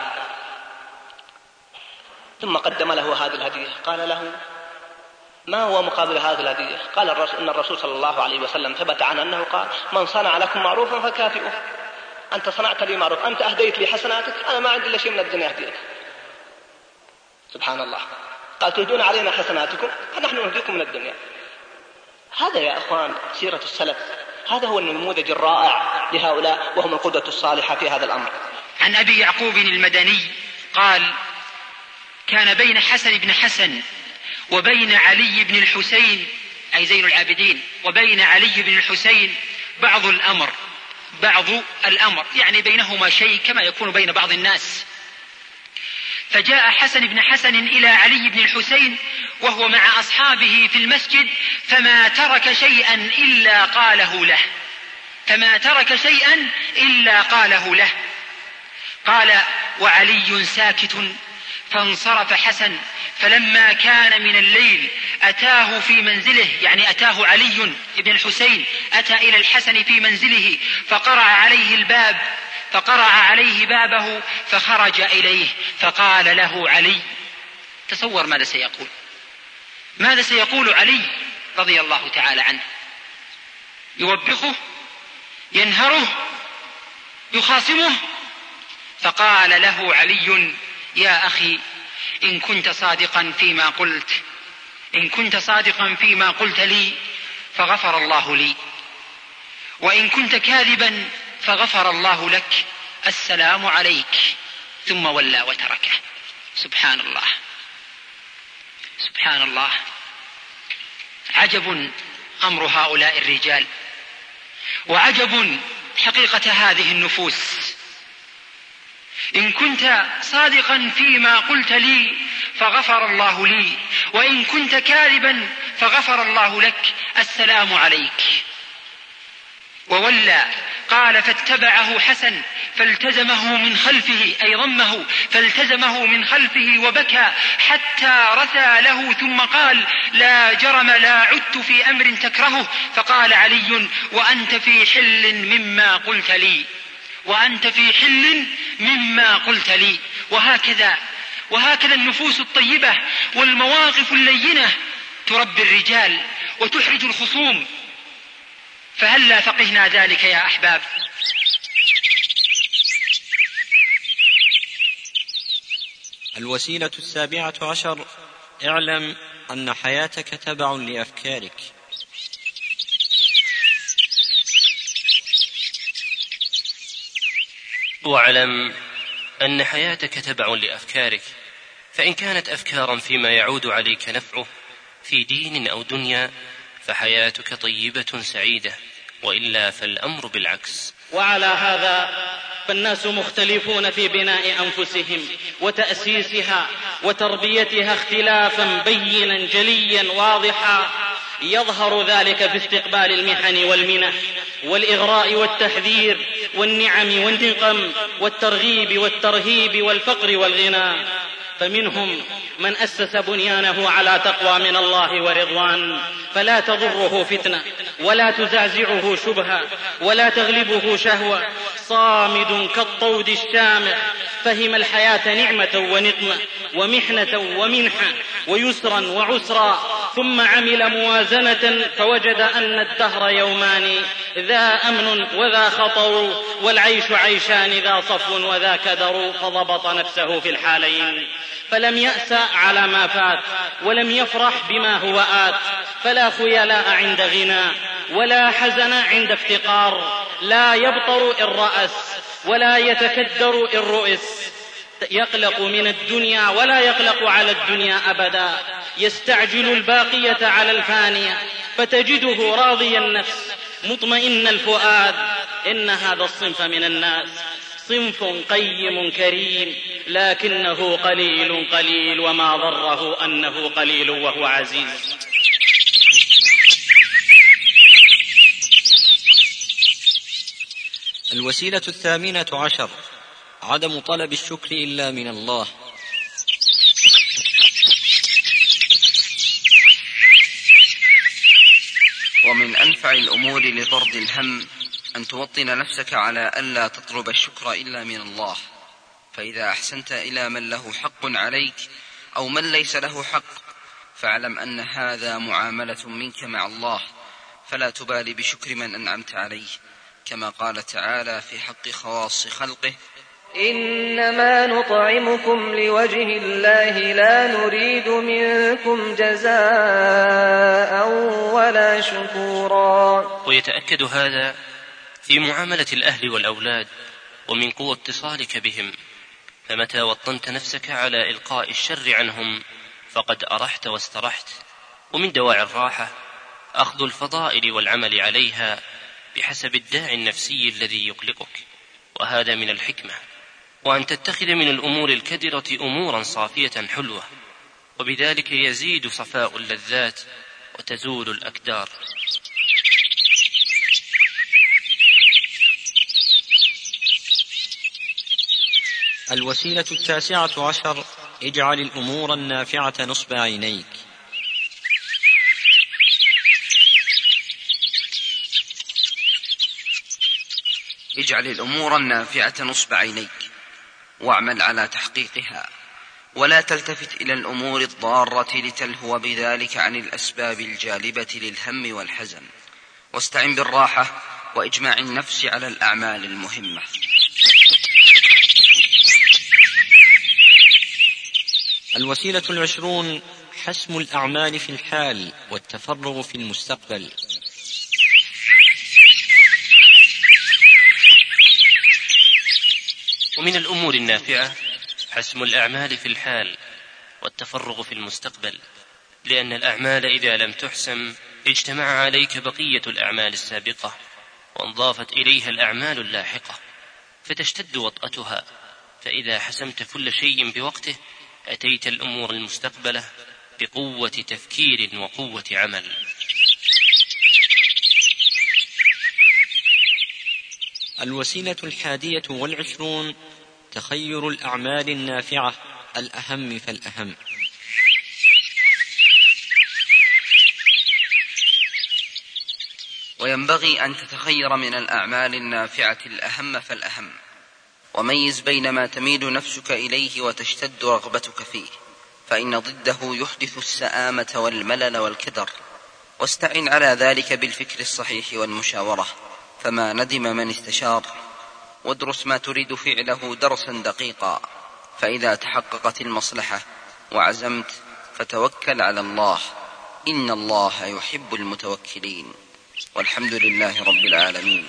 ثم قدم له هذه الهدية. قال له: ما هو مقابل هذه الهدية؟ قال: الرسول إن الرسول صلى الله عليه وسلم ثبت عنه أنه قال: من صنع لكم معروفا فكافئوه. أنت صنعت لي معروف، أنت أهديت لي حسناتك، أنا ما عندي إلا شيء من الدنيا أهديك. سبحان الله. قال: تهدون علينا حسناتكم فنحن نهديكم من الدنيا. هذا يا أخوان سيرة السلف، هذا هو النموذج الرائع لهؤلاء، وهم القدوة الصالحة في هذا الأمر. عن أبي يعقوب المدني قال: كان بين حسن بن حسن وبين علي بن الحسين، أي زين العابدين، وبين علي بن الحسين بعض الأمر، بعض الأمر يعني بينهما شيء كما يكون بين بعض الناس. فجاء حسن بن حسن إلى علي بن الحسين وهو مع أصحابه في المسجد، فما ترك شيئا إلا قاله له فما ترك شيئا إلا قاله له قال: وعلي ساكت. فانصرف حسن، فلما كان من الليل أتاه في منزله، يعني أتاه علي بن الحسين أتى إلى الحسن في منزله فقرع عليه الباب فقرع عليه بابه فخرج إليه، فقال له علي، تصور ماذا سيقول ماذا سيقول علي رضي الله تعالى عنه؟ يوبخه، ينهره، يخاصمه. فقال له علي: يا أخي، إن كنت صادقا فيما قلت إن كنت صادقا فيما قلت لي فغفر الله لي، وإن كنت كاذبا فغفر الله لك، السلام عليك. ثم ولى وتركه. سبحان الله سبحان الله. عجب أمر هؤلاء الرجال، وعجب حقيقة هذه النفوس. إن كنت صادقا فيما قلت لي فغفر الله لي، وإن كنت كاذبا فغفر الله لك، السلام عليك. وولى. قال: فاتبعه حسن فالتزمه من خلفه، أي ضمه فالتزمه من خلفه وبكى حتى رثى له، ثم قال: لا جرم لا عدت في أمر تكرهه. فقال علي: وأنت في حل مما قلت لي وأنت في حل مما قلت لي. وهكذا وهكذا النفوس الطيبة والمواقف اللينة تربي الرجال وتحرج الخصوم. فهل لا فقهنا ذلك يا أحباب؟ الوسيلة السابعة عشر: اعلم أن حياتك تبع لأفكارك. واعلم أن حياتك تبع لأفكارك، فإن كانت أفكارا فيما يعود عليك نفعه في دين أو دنيا فحياتك طيبة سعيدة، وإلا فالأمر بالعكس. وعلى هذا فالناس مختلفون في بناء أنفسهم وتأسيسها وتربيتها اختلافا بينا جليا واضحا، يظهر ذلك في استقبال المحن والمنح والإغراء والتحذير والنعم والنقم والترغيب والترهيب والفقر والغنى. فمنهم من أسس بنيانه على تقوى من الله ورضوان، فلا تضره فتنة ولا تزعزعه شبهة ولا تغلبه شهوة، صامد كالطود الشامخ، فهم الحياة نعمة ونقمة ومحنة ومنحة ويسرا وعسرا، ثم عمل موازنة فوجد أن الدهر يومان، ذا أمن وذا خطر، والعيش عيشان، ذا صفو وذا كدر، فضبط نفسه في الحالين، فلم يأس على ما فات ولم يفرح بما هو آت، فلا خيلاء عند غنى ولا حزن عند افتقار، لا يبطر إن رأس ولا يتكدر إن رؤس، يقلق من الدنيا ولا يقلق على الدنيا أبدا، يستعجل الباقية على الفانية، فتجده راضي النفس مطمئن الفؤاد. إن هذا الصنف من الناس صنف قيم كريم، لكنه قليل قليل، وما ضره أنه قليل وهو عزيز. الوسيلة الثامنة عشر: عدم طلب الشكر إلا من الله. ومن أنفع الأمور لطرد الهم أن توطن نفسك على ألا تطلب الشكر إلا من الله، فإذا أحسنت إلى من له حق عليك أو من ليس له حق فاعلم أن هذا معاملة منك مع الله، فلا تبالي بشكر من أنعمت عليه، كما قال تعالى في حق خواص خلقه: إنما نطعمكم لوجه الله لا نريد منكم جزاء ولا شكورا. ويتأكد هذا في معاملة الأهل والأولاد ومن قوة اتصالك بهم، فمتى وطنت نفسك على إلقاء الشر عنهم فقد أرحت واسترحت. ومن دواعي الراحة أخذ الفضائل والعمل عليها بحسب الداعي النفسي الذي يقلقك، وهذا من الحكمة. وأن تتخذ من الأمور الكدرة أمورا صافية حلوة، وبذلك يزيد صفاء اللذات وتزول الأكدار. الوسيلة التاسعة عشر: اجعل الأمور النافعة نصب عينيك. اجعل الأمور النافعة نصب عينيك واعمل على تحقيقها، ولا تلتفت إلى الأمور الضارة لتلهو بذلك عن الأسباب الجالبة للهم والحزن، واستعن بالراحة وإجماع النفس على الأعمال المهمة. الوسيلة العشرون: حسم الأعمال في الحال والتفرغ في المستقبل. ومن الأمور النافعة حسم الأعمال في الحال والتفرغ في المستقبل، لأن الأعمال إذا لم تحسم اجتمع عليك بقية الأعمال السابقة وانضافت إليها الأعمال اللاحقة فتشتد وطأتها، فإذا حسمت كل شيء بوقته أتيت الأمور المستقبلة بقوة تفكير وقوة عمل. الوسيلة الحادية والعشرون: تخير الأعمال النافعة، الأهم فالأهم. وينبغي أن تتخير من الأعمال النافعة الأهم فالأهم، وميز بين ما تميل نفسك إليه وتشتد رغبتك فيه، فإن ضده يحدث السآمة والملل والكدر، واستعن على ذلك بالفكر الصحيح والمشاورة، فما ندم من استشار. وادرس ما تريد فعله درسا دقيقا، فإذا تحققت المصلحة وعزمت فتوكل على الله، إن الله يحب المتوكلين، والحمد لله رب العالمين.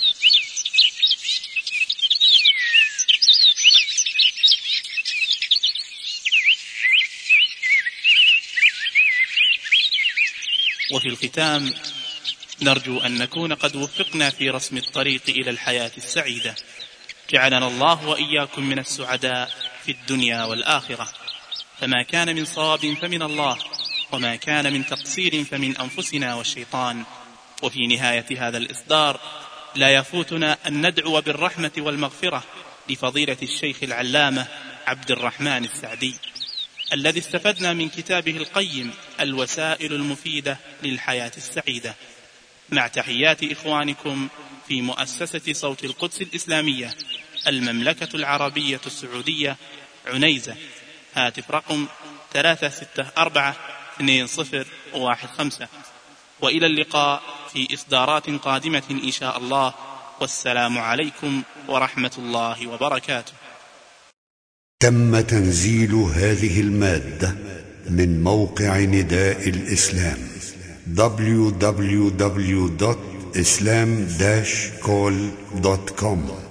وفي الختام نرجو أن نكون قد وفقنا في رسم الطريق إلى الحياة السعيدة، جعلنا الله وإياكم من السعداء في الدنيا والآخرة، فما كان من صواب فمن الله، وما كان من تقصير فمن أنفسنا والشيطان. وفي نهاية هذا الإصدار لا يفوتنا أن ندعو بالرحمة والمغفرة لفضيلة الشيخ العلامة عبد الرحمن السعدي، الذي استفدنا من كتابه القيم الوسائل المفيدة للحياة السعيدة، مع تحيات إخوانكم في مؤسسة صوت القدس الإسلامية المملكة العربية السعودية عنيزة. هاتف رقم ثلاثة ستة أربعة اثنين صفر واحد خمسة. وإلى اللقاء في إصدارات قادمة إن شاء الله، والسلام عليكم ورحمة الله وبركاته. تم تنزيل هذه المادة من موقع نداء الإسلام دبليو دبليو دبليو دوت إسلام داش كول دوت كوم.